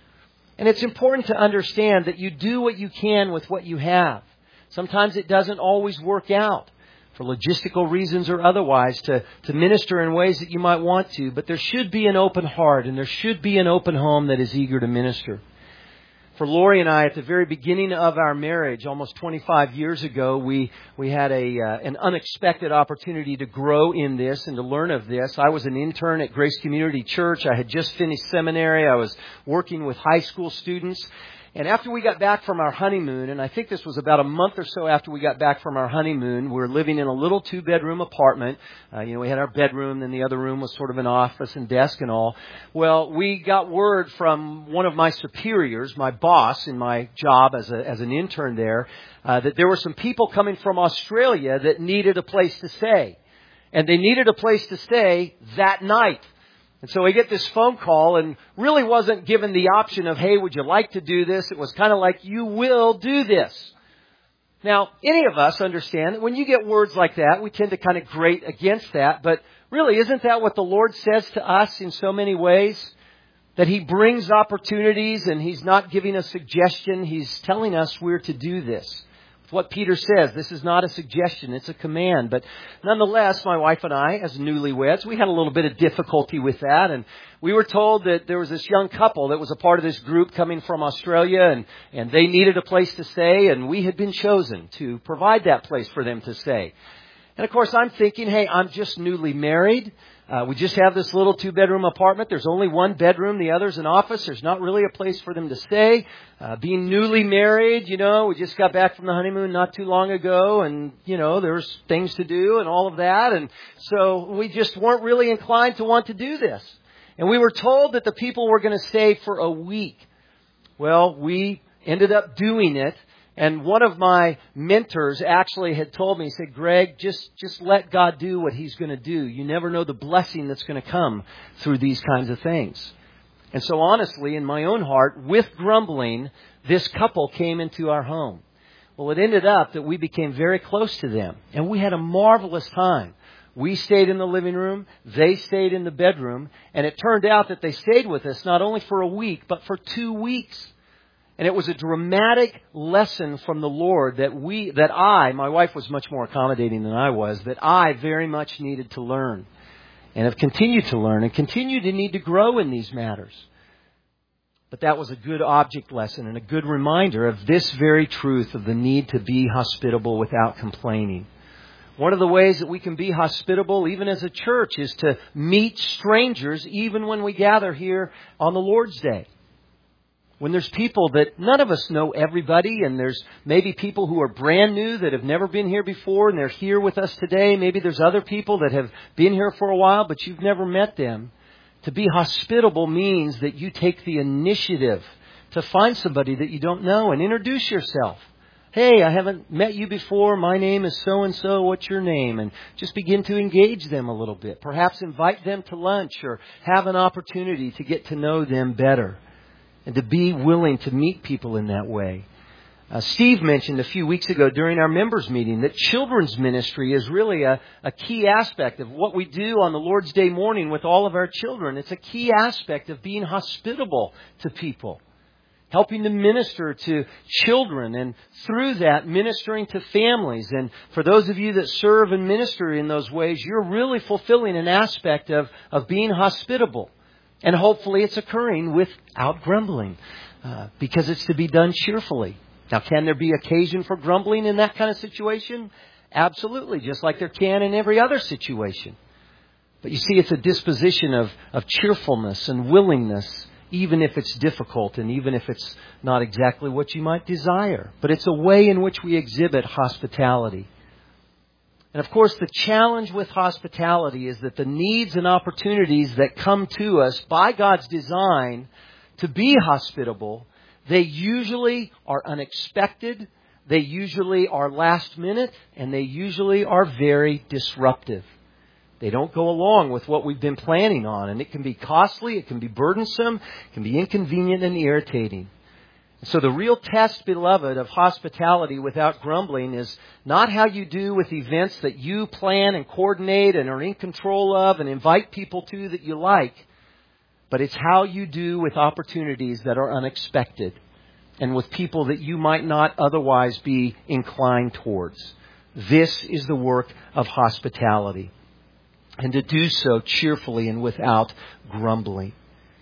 And it's important to understand that you do what you can with what you have. Sometimes it doesn't always work out for logistical reasons or otherwise to, to minister in ways that you might want to. But there should be an open heart, and there should be an open home that is eager to minister. For Lori and I, at the very beginning of our marriage, almost twenty-five years ago, we we had a uh, an unexpected opportunity to grow in this and to learn of this. I was an intern at Grace Community Church. I had just finished seminary. I was working with high school students. And after we got back from our honeymoon, and I think this was about a month or so after we got back from our honeymoon, we were living in a little two-bedroom apartment. Uh, you know, we had our bedroom, and the other room was sort of an office and desk and all. Well, we got word from one of my superiors, my boss in my job as a, as an intern there, uh, that there were some people coming from Australia that needed a place to stay. And they needed a place to stay that night. And so we get this phone call, and really wasn't given the option of, hey, would you like to do this? It was kind of like, you will do this. Now, any of us understand that when you get words like that, we tend to kind of grate against that. But really, isn't that what the Lord says to us in so many ways? That He brings opportunities, and He's not giving a suggestion. He's telling us we're to do this. What Peter says, this is not a suggestion, it's a command. But nonetheless, my wife and I, as newlyweds, we had a little bit of difficulty with that. And we were told that there was this young couple that was a part of this group coming from Australia, and, and they needed a place to stay, and we had been chosen to provide that place for them to stay. And of course, I'm thinking, hey, I'm just newly married. Uh, we just have this little two-bedroom apartment. There's only one bedroom. The other's an office. There's not really a place for them to stay. Uh, being newly married, you know, we just got back from the honeymoon not too long ago. And, you know, there's things to do and all of that. And so we just weren't really inclined to want to do this. And we were told that the people were going to stay for a week. Well, we ended up doing it. And one of my mentors actually had told me, he said, Greg, just, just let God do what He's going to do. You never know the blessing that's going to come through these kinds of things. And so honestly, in my own heart, with grumbling, this couple came into our home. Well, it ended up that we became very close to them. And we had a marvelous time. We stayed in the living room. They stayed in the bedroom. And it turned out that they stayed with us not only for a week, but for two weeks. And it was a dramatic lesson from the Lord that we, that I, my wife was much more accommodating than I was, that I very much needed to learn and have continued to learn and continue to need to grow in these matters. But that was a good object lesson and a good reminder of this very truth of the need to be hospitable without complaining. One of the ways that we can be hospitable, even as a church, is to meet strangers even when we gather here on the Lord's Day. When there's people that none of us know everybody, and there's maybe people who are brand new that have never been here before and they're here with us today. Maybe there's other people that have been here for a while, but you've never met them. To be hospitable means that you take the initiative to find somebody that you don't know and introduce yourself. Hey, I haven't met you before. My name is so-and-so. What's your name? And just begin to engage them a little bit. Perhaps invite them to lunch or have an opportunity to get to know them better. And to be willing to meet people in that way. Uh, Steve mentioned a few weeks ago during our members meeting that children's ministry is really a, a key aspect of what we do on the Lord's Day morning with all of our children. It's a key aspect of being hospitable to people. Helping to minister to children and through that ministering to families. And for those of you that serve and minister in those ways, you're really fulfilling an aspect of, of being hospitable. And hopefully it's occurring without grumbling, uh, because it's to be done cheerfully. Now, can there be occasion for grumbling in that kind of situation? Absolutely, just like there can in every other situation. But you see, it's a disposition of, of cheerfulness and willingness, even if it's difficult and even if it's not exactly what you might desire. But it's a way in which we exhibit hospitality. And of course, the challenge with hospitality is that the needs and opportunities that come to us by God's design to be hospitable, they usually are unexpected, they usually are last minute, and they usually are very disruptive. They don't go along with what we've been planning on, and it can be costly, it can be burdensome, it can be inconvenient and irritating. So the real test, beloved, of hospitality without grumbling is not how you do with events that you plan and coordinate and are in control of and invite people to that you like, but it's how you do with opportunities that are unexpected and with people that you might not otherwise be inclined towards. This is the work of hospitality, and to do so cheerfully and without grumbling.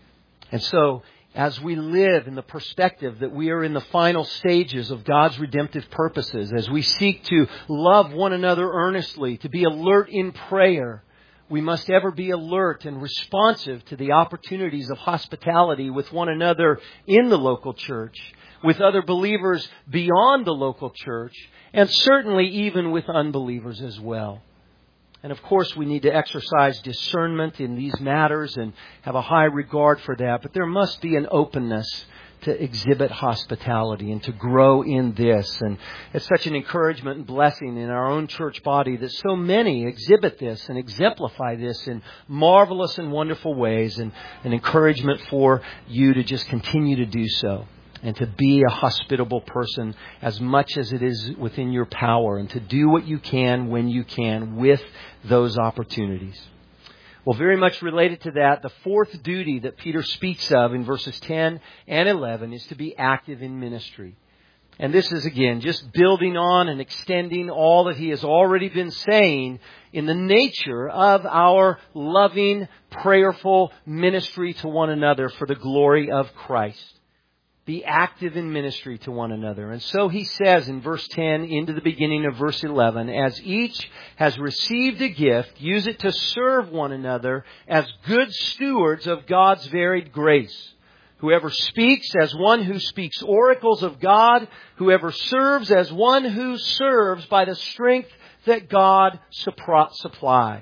And so, as we live in the perspective that we are in the final stages of God's redemptive purposes, as we seek to love one another earnestly, to be alert in prayer, we must ever be alert and responsive to the opportunities of hospitality with one another in the local church, with other believers beyond the local church, and certainly even with unbelievers as well. And of course, we need to exercise discernment in these matters and have a high regard for that. But there must be an openness to exhibit hospitality and to grow in this. And it's such an encouragement and blessing in our own church body that so many exhibit this and exemplify this in marvelous and wonderful ways, and an encouragement for you to just continue to do so. And to be a hospitable person as much as it is within your power. And to do what you can when you can with those opportunities. Well, very much related to that, the fourth duty that Peter speaks of in verses ten and eleven is to be active in ministry. And this is, again, just building on and extending all that he has already been saying in the nature of our loving, prayerful ministry to one another for the glory of Christ. Be active in ministry to one another. And so he says in verse ten into the beginning of verse eleven, as each has received a gift, use it to serve one another as good stewards of God's varied grace. Whoever speaks as one who speaks oracles of God, whoever serves as one who serves by the strength that God supplies.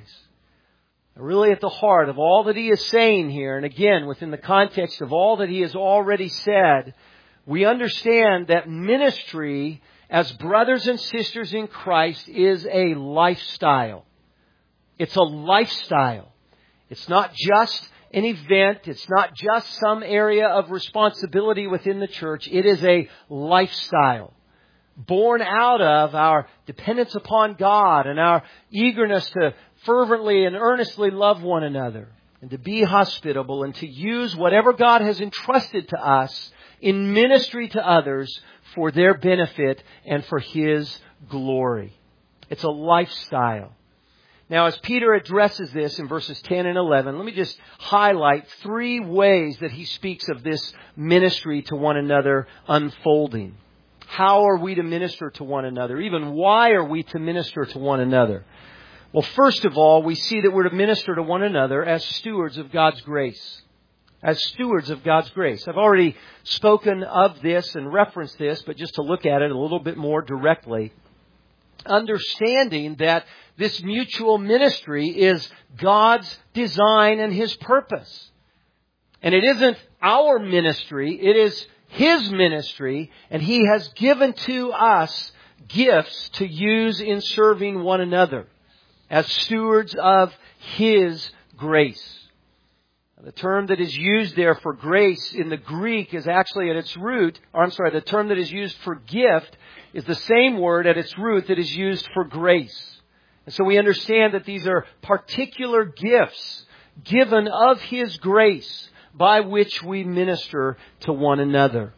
Really at the heart of all that he is saying here, and again, within the context of all that he has already said, we understand that ministry as brothers and sisters in Christ is a lifestyle. It's a lifestyle. It's not just an event. It's not just some area of responsibility within the church. It is a lifestyle born out of our dependence upon God and our eagerness to fervently and earnestly love one another and to be hospitable and to use whatever God has entrusted to us in ministry to others for their benefit and for His glory. It's a lifestyle. Now, as Peter addresses this in verses ten and eleven, let me just highlight three ways that he speaks of this ministry to one another unfolding. How are we to minister to one another? Even why are we to minister to one another? Well, first of all, we see that we're to minister to one another as stewards of God's grace. As stewards of God's grace. I've already spoken of this and referenced this, but just to look at it a little bit more directly. Understanding that this mutual ministry is God's design and His purpose. And it isn't our ministry, it is His ministry, and He has given to us gifts to use in serving one another as stewards of His grace. The term that is used there for grace in the Greek is actually at its root, or I'm sorry, the term that is used for gift is the same word at its root that is used for grace. And so we understand that these are particular gifts given of His grace by which we minister to one another.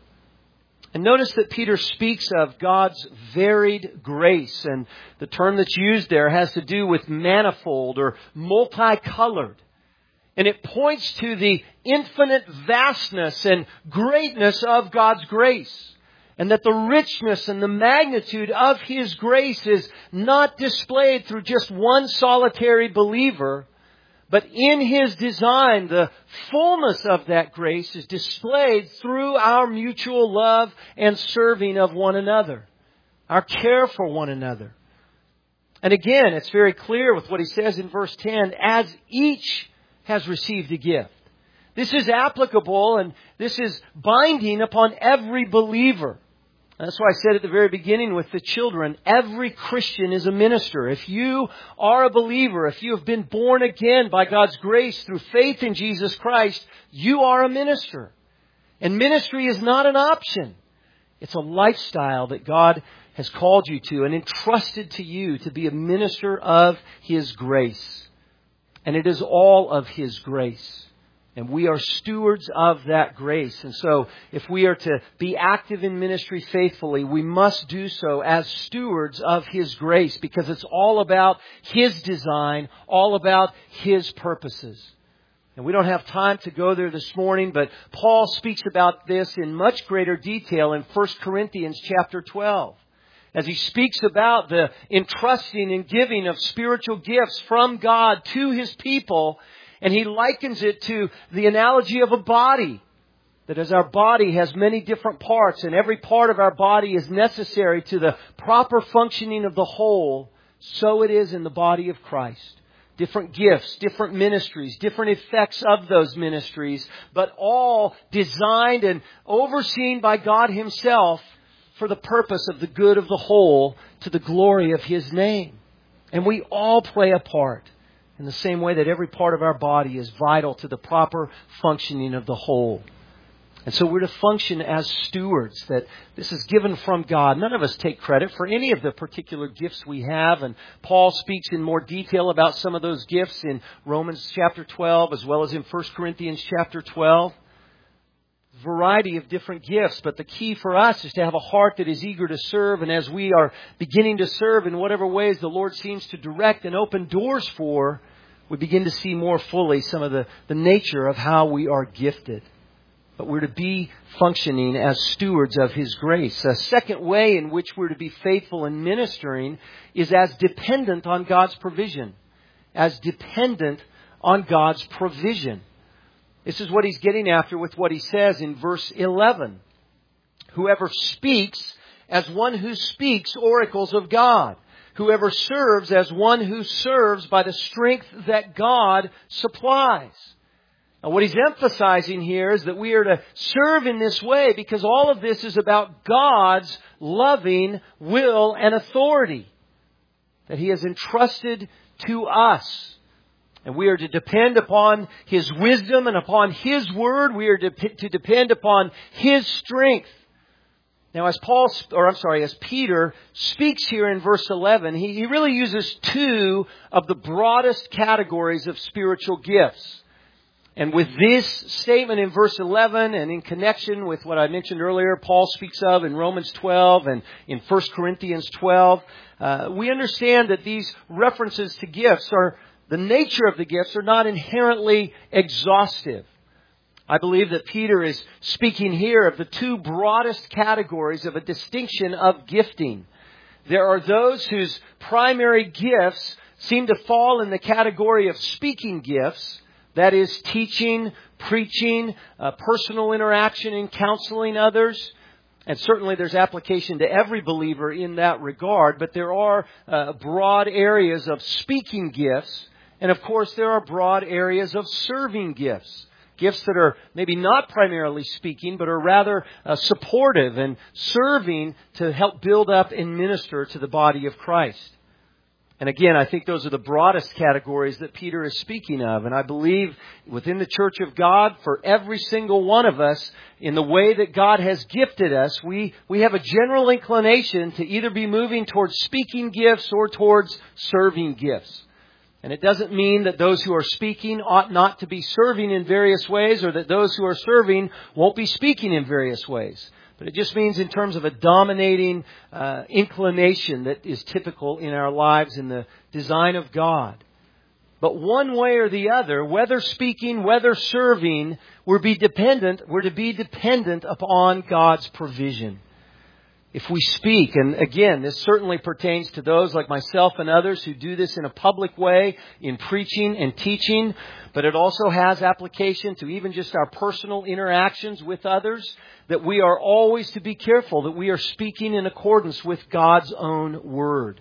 And notice that Peter speaks of God's varied grace, and the term that's used there has to do with manifold or multicolored. And it points to the infinite vastness and greatness of God's grace. And that the richness and the magnitude of His grace is not displayed through just one solitary believer, but in His design, the fullness of that grace is displayed through our mutual love and serving of one another, our care for one another. And again, it's very clear with what he says in verse ten, as each has received a gift. This is applicable and this is binding upon every believer. That's why I said at the very beginning with the children, every Christian is a minister. If you are a believer, if you have been born again by God's grace through faith in Jesus Christ, you are a minister. And ministry is not an option. It's a lifestyle that God has called you to and entrusted to you to be a minister of His grace. And it is all of His grace. And we are stewards of that grace. And so if we are to be active in ministry faithfully, we must do so as stewards of His grace, because it's all about His design, all about His purposes. And we don't have time to go there this morning, but Paul speaks about this in much greater detail in First Corinthians chapter twelve. As he speaks about the entrusting and giving of spiritual gifts from God to His people. And he likens it to the analogy of a body. That as our body has many different parts, and every part of our body is necessary to the proper functioning of the whole, so it is in the body of Christ. Different gifts, different ministries, different effects of those ministries, but all designed and overseen by God Himself for the purpose of the good of the whole, to the glory of His name. And we all play a part. In the same way that every part of our body is vital to the proper functioning of the whole. And so we're to function as stewards, that this is given from God. None of us take credit for any of the particular gifts we have. And Paul speaks in more detail about some of those gifts in Romans chapter twelve, as well as in First Corinthians chapter twelve. Variety of different gifts, but the key for us is to have a heart that is eager to serve. And as we are beginning to serve in whatever ways the Lord seems to direct and open doors for, we begin to see more fully some of the, the nature of how we are gifted. But we're to be functioning as stewards of His grace. A second way in which we're to be faithful in ministering is as dependent on God's provision. As dependent on God's provision. This is what he's getting after with what he says in verse eleven. Whoever speaks as one who speaks oracles of God. Whoever serves as one who serves by the strength that God supplies. Now, what he's emphasizing here is that we are to serve in this way because all of this is about God's loving will and authority that He has entrusted to us. And we are to depend upon His wisdom and upon His word. We are to, to depend upon His strength. Now, as Paul, or I'm sorry, as Peter speaks here in verse eleven, he, he really uses two of the broadest categories of spiritual gifts. And with this statement in verse eleven and in connection with what I mentioned earlier, Paul speaks of in Romans twelve and in First Corinthians twelve, uh, we understand that these references to gifts are, the nature of the gifts are not inherently exhaustive. I believe that Peter is speaking here of the two broadest categories of a distinction of gifting. There are those whose primary gifts seem to fall in the category of speaking gifts. That is teaching, preaching, uh, personal interaction and counseling others. And certainly there's application to every believer in that regard. But there are uh, broad areas of speaking gifts. And of course there are broad areas of serving gifts. Gifts that are maybe not primarily speaking, but are rather uh, supportive and serving to help build up and minister to the body of Christ. And again, I think those are the broadest categories that Peter is speaking of. And I believe within the Church of God, for every single one of us, in the way that God has gifted us, we, we have a general inclination to either be moving towards speaking gifts or towards serving gifts. And it doesn't mean that those who are speaking ought not to be serving in various ways, or that those who are serving won't be speaking in various ways. But it just means in terms of a dominating uh, inclination that is typical in our lives in the design of God. But one way or the other, whether speaking, whether serving, we're be dependent, we're to be dependent upon God's provision. If we speak, and again, this certainly pertains to those like myself and others who do this in a public way, in preaching and teaching, but it also has application to even just our personal interactions with others, that we are always to be careful that we are speaking in accordance with God's own word.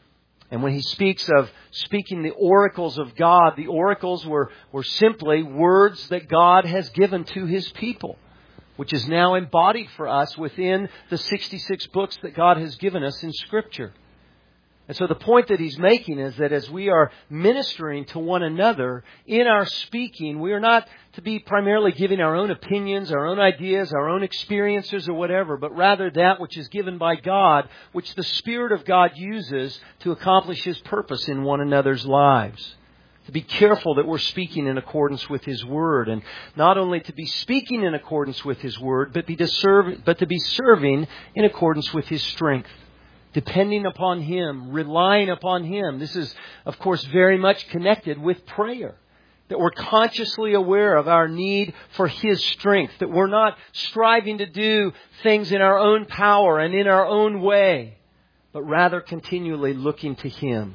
And when he speaks of speaking the oracles of God, the oracles were, were simply words that God has given to His people, which is now embodied for us within the sixty-six books that God has given us in Scripture. And so the point that he's making is that as we are ministering to one another in our speaking, we are not to be primarily giving our own opinions, our own ideas, our own experiences or whatever, but rather that which is given by God, which the Spirit of God uses to accomplish His purpose in one another's lives. To be careful that we're speaking in accordance with His Word. And not only to be speaking in accordance with His Word, but, be to serve, but to be serving in accordance with His strength. Depending upon Him, relying upon Him. This is, of course, very much connected with prayer. That we're consciously aware of our need for His strength. That we're not striving to do things in our own power and in our own way, but rather continually looking to Him.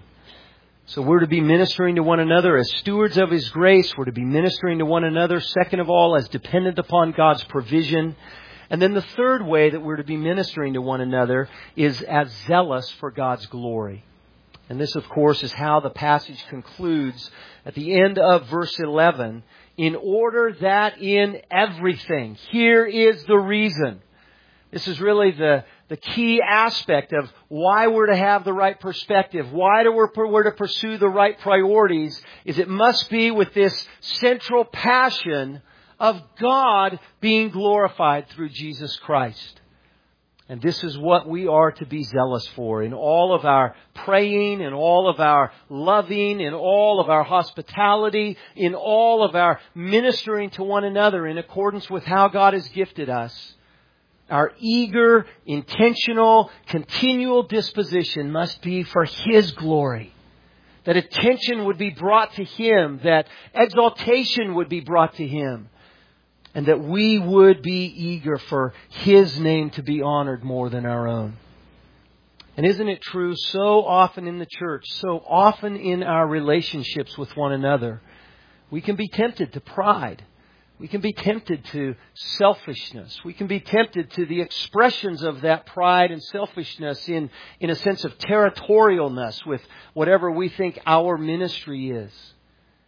So we're to be ministering to one another as stewards of His grace. We're to be ministering to one another, second of all, as dependent upon God's provision. And then the third way that we're to be ministering to one another is as zealous for God's glory. And this, of course, is how the passage concludes at the end of verse eleven. In order that in everything, here is the reason. This is really the, the key aspect of why we're to have the right perspective, why do we're, we're to pursue the right priorities, is it must be with this central passion of God being glorified through Jesus Christ. And this is what we are to be zealous for in all of our praying, in all of our loving, in all of our hospitality, in all of our ministering to one another in accordance with how God has gifted us. Our eager, intentional, continual disposition must be for His glory. That attention would be brought to Him, that exaltation would be brought to Him. And that we would be eager for His name to be honored more than our own. And isn't it true so often in the church, so often in our relationships with one another, we can be tempted to pride. We can be tempted to selfishness. We can be tempted to the expressions of that pride and selfishness in, in a sense of territorialness with whatever we think our ministry is.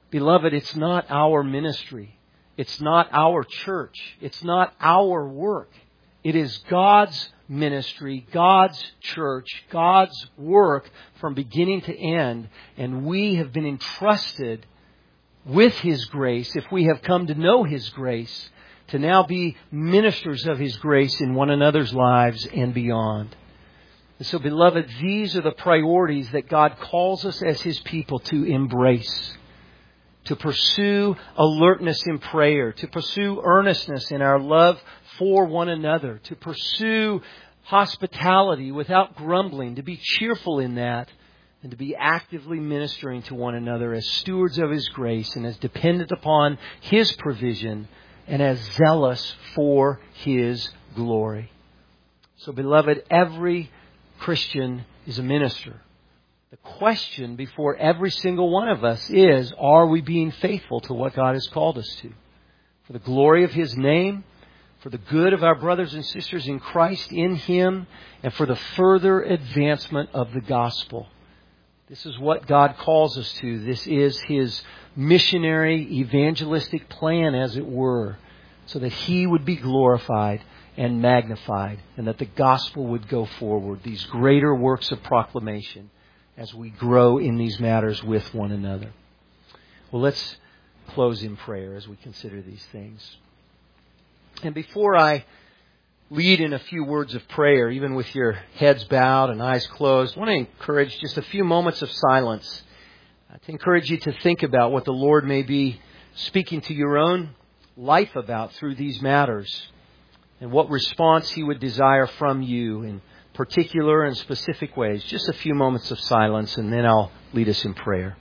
Beloved, it's not our ministry. It's not our church. It's not our work. It is God's ministry, God's church, God's work from beginning to end. And we have been entrusted with His grace, if we have come to know His grace, to now be ministers of His grace in one another's lives and beyond. And so, beloved, these are the priorities that God calls us as His people to embrace. To pursue alertness in prayer, to pursue earnestness in our love for one another, to pursue hospitality without grumbling, to be cheerful in that, and to be actively ministering to one another as stewards of His grace and as dependent upon His provision and as zealous for His glory. So, beloved, every Christian is a minister. The question before every single one of us is, are we being faithful to what God has called us to? For the glory of His name, for the good of our brothers and sisters in Christ, in Him, and for the further advancement of the gospel. This is what God calls us to. This is His missionary, evangelistic plan, as it were, so that He would be glorified and magnified, and that the gospel would go forward, these greater works of proclamation, as we grow in these matters with one another. Well, let's close in prayer as we consider these things. And before I lead in a few words of prayer, even with your heads bowed and eyes closed, I want to encourage just a few moments of silence uh, to encourage you to think about what the Lord may be speaking to your own life about through these matters, and what response He would desire from you in particular and specific ways. Just a few moments of silence, and then I'll lead us in prayer.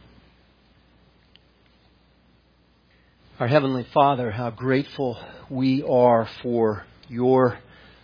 Our Heavenly Father, how grateful we are for Your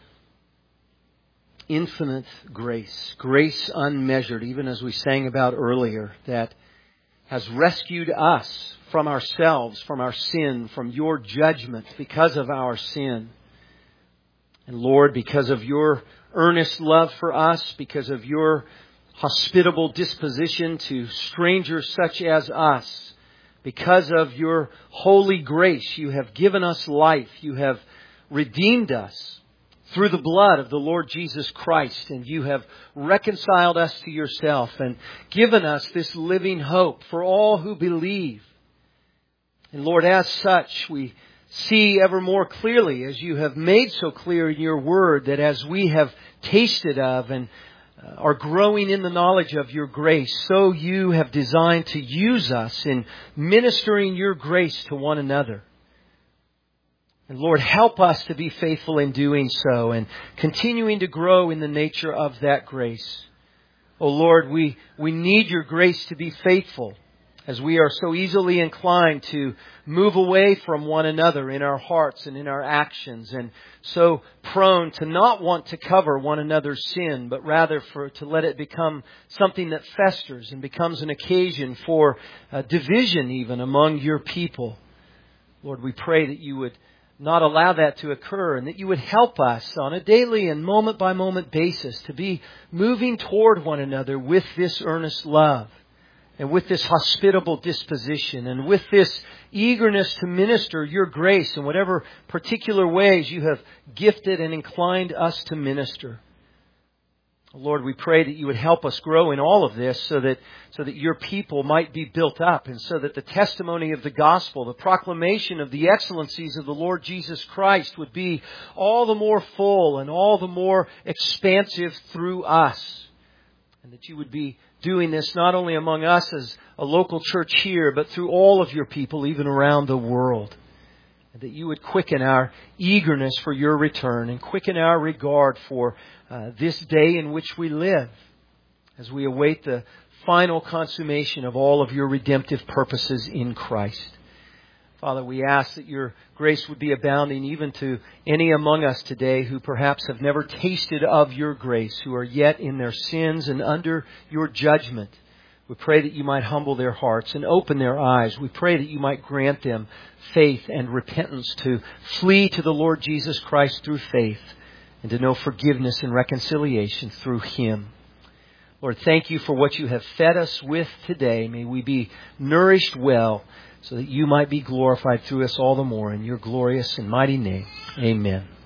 infinite grace, grace unmeasured, even as we sang about earlier, that has rescued us from ourselves, from our sin, from Your judgment because of our sin. And Lord, because of Your earnest love for us, because of Your hospitable disposition to strangers such as us, because of Your holy grace, You have given us life. You have redeemed us through the blood of the Lord Jesus Christ, and You have reconciled us to Yourself and given us this living hope for all who believe. And Lord, as such, we see ever more clearly, as You have made so clear in Your Word, that as we have tasted of and are growing in the knowledge of Your grace, so You have designed to use us in ministering Your grace to one another. And Lord, help us to be faithful in doing so and continuing to grow in the nature of that grace. Oh Lord, we, we need Your grace to be faithful, as we are so easily inclined to move away from one another in our hearts and in our actions, and so prone to not want to cover one another's sin, but rather for to let it become something that festers and becomes an occasion for uh, division even among Your people. Lord, we pray that You would not allow that to occur, and that You would help us on a daily and moment-by-moment basis to be moving toward one another with this earnest love, and with this hospitable disposition, and with this eagerness to minister Your grace in whatever particular ways You have gifted and inclined us to minister. Lord, we pray that You would help us grow in all of this so that, so that Your people might be built up, and so that the testimony of the gospel, the proclamation of the excellencies of the Lord Jesus Christ would be all the more full and all the more expansive through us. And that You would be doing this not only among us as a local church here, but through all of Your people, even around the world. And that You would quicken our eagerness for Your return, and quicken our regard for uh, this day in which we live, as we await the final consummation of all of Your redemptive purposes in Christ. Father, we ask that Your grace would be abounding even to any among us today who perhaps have never tasted of Your grace, who are yet in their sins and under Your judgment. We pray that You might humble their hearts and open their eyes. We pray that You might grant them faith and repentance to flee to the Lord Jesus Christ through faith, and to know forgiveness and reconciliation through Him. Lord, thank you for what you have fed us with today. May we be nourished well so that you might be glorified through us all the more. In your glorious and mighty name, amen.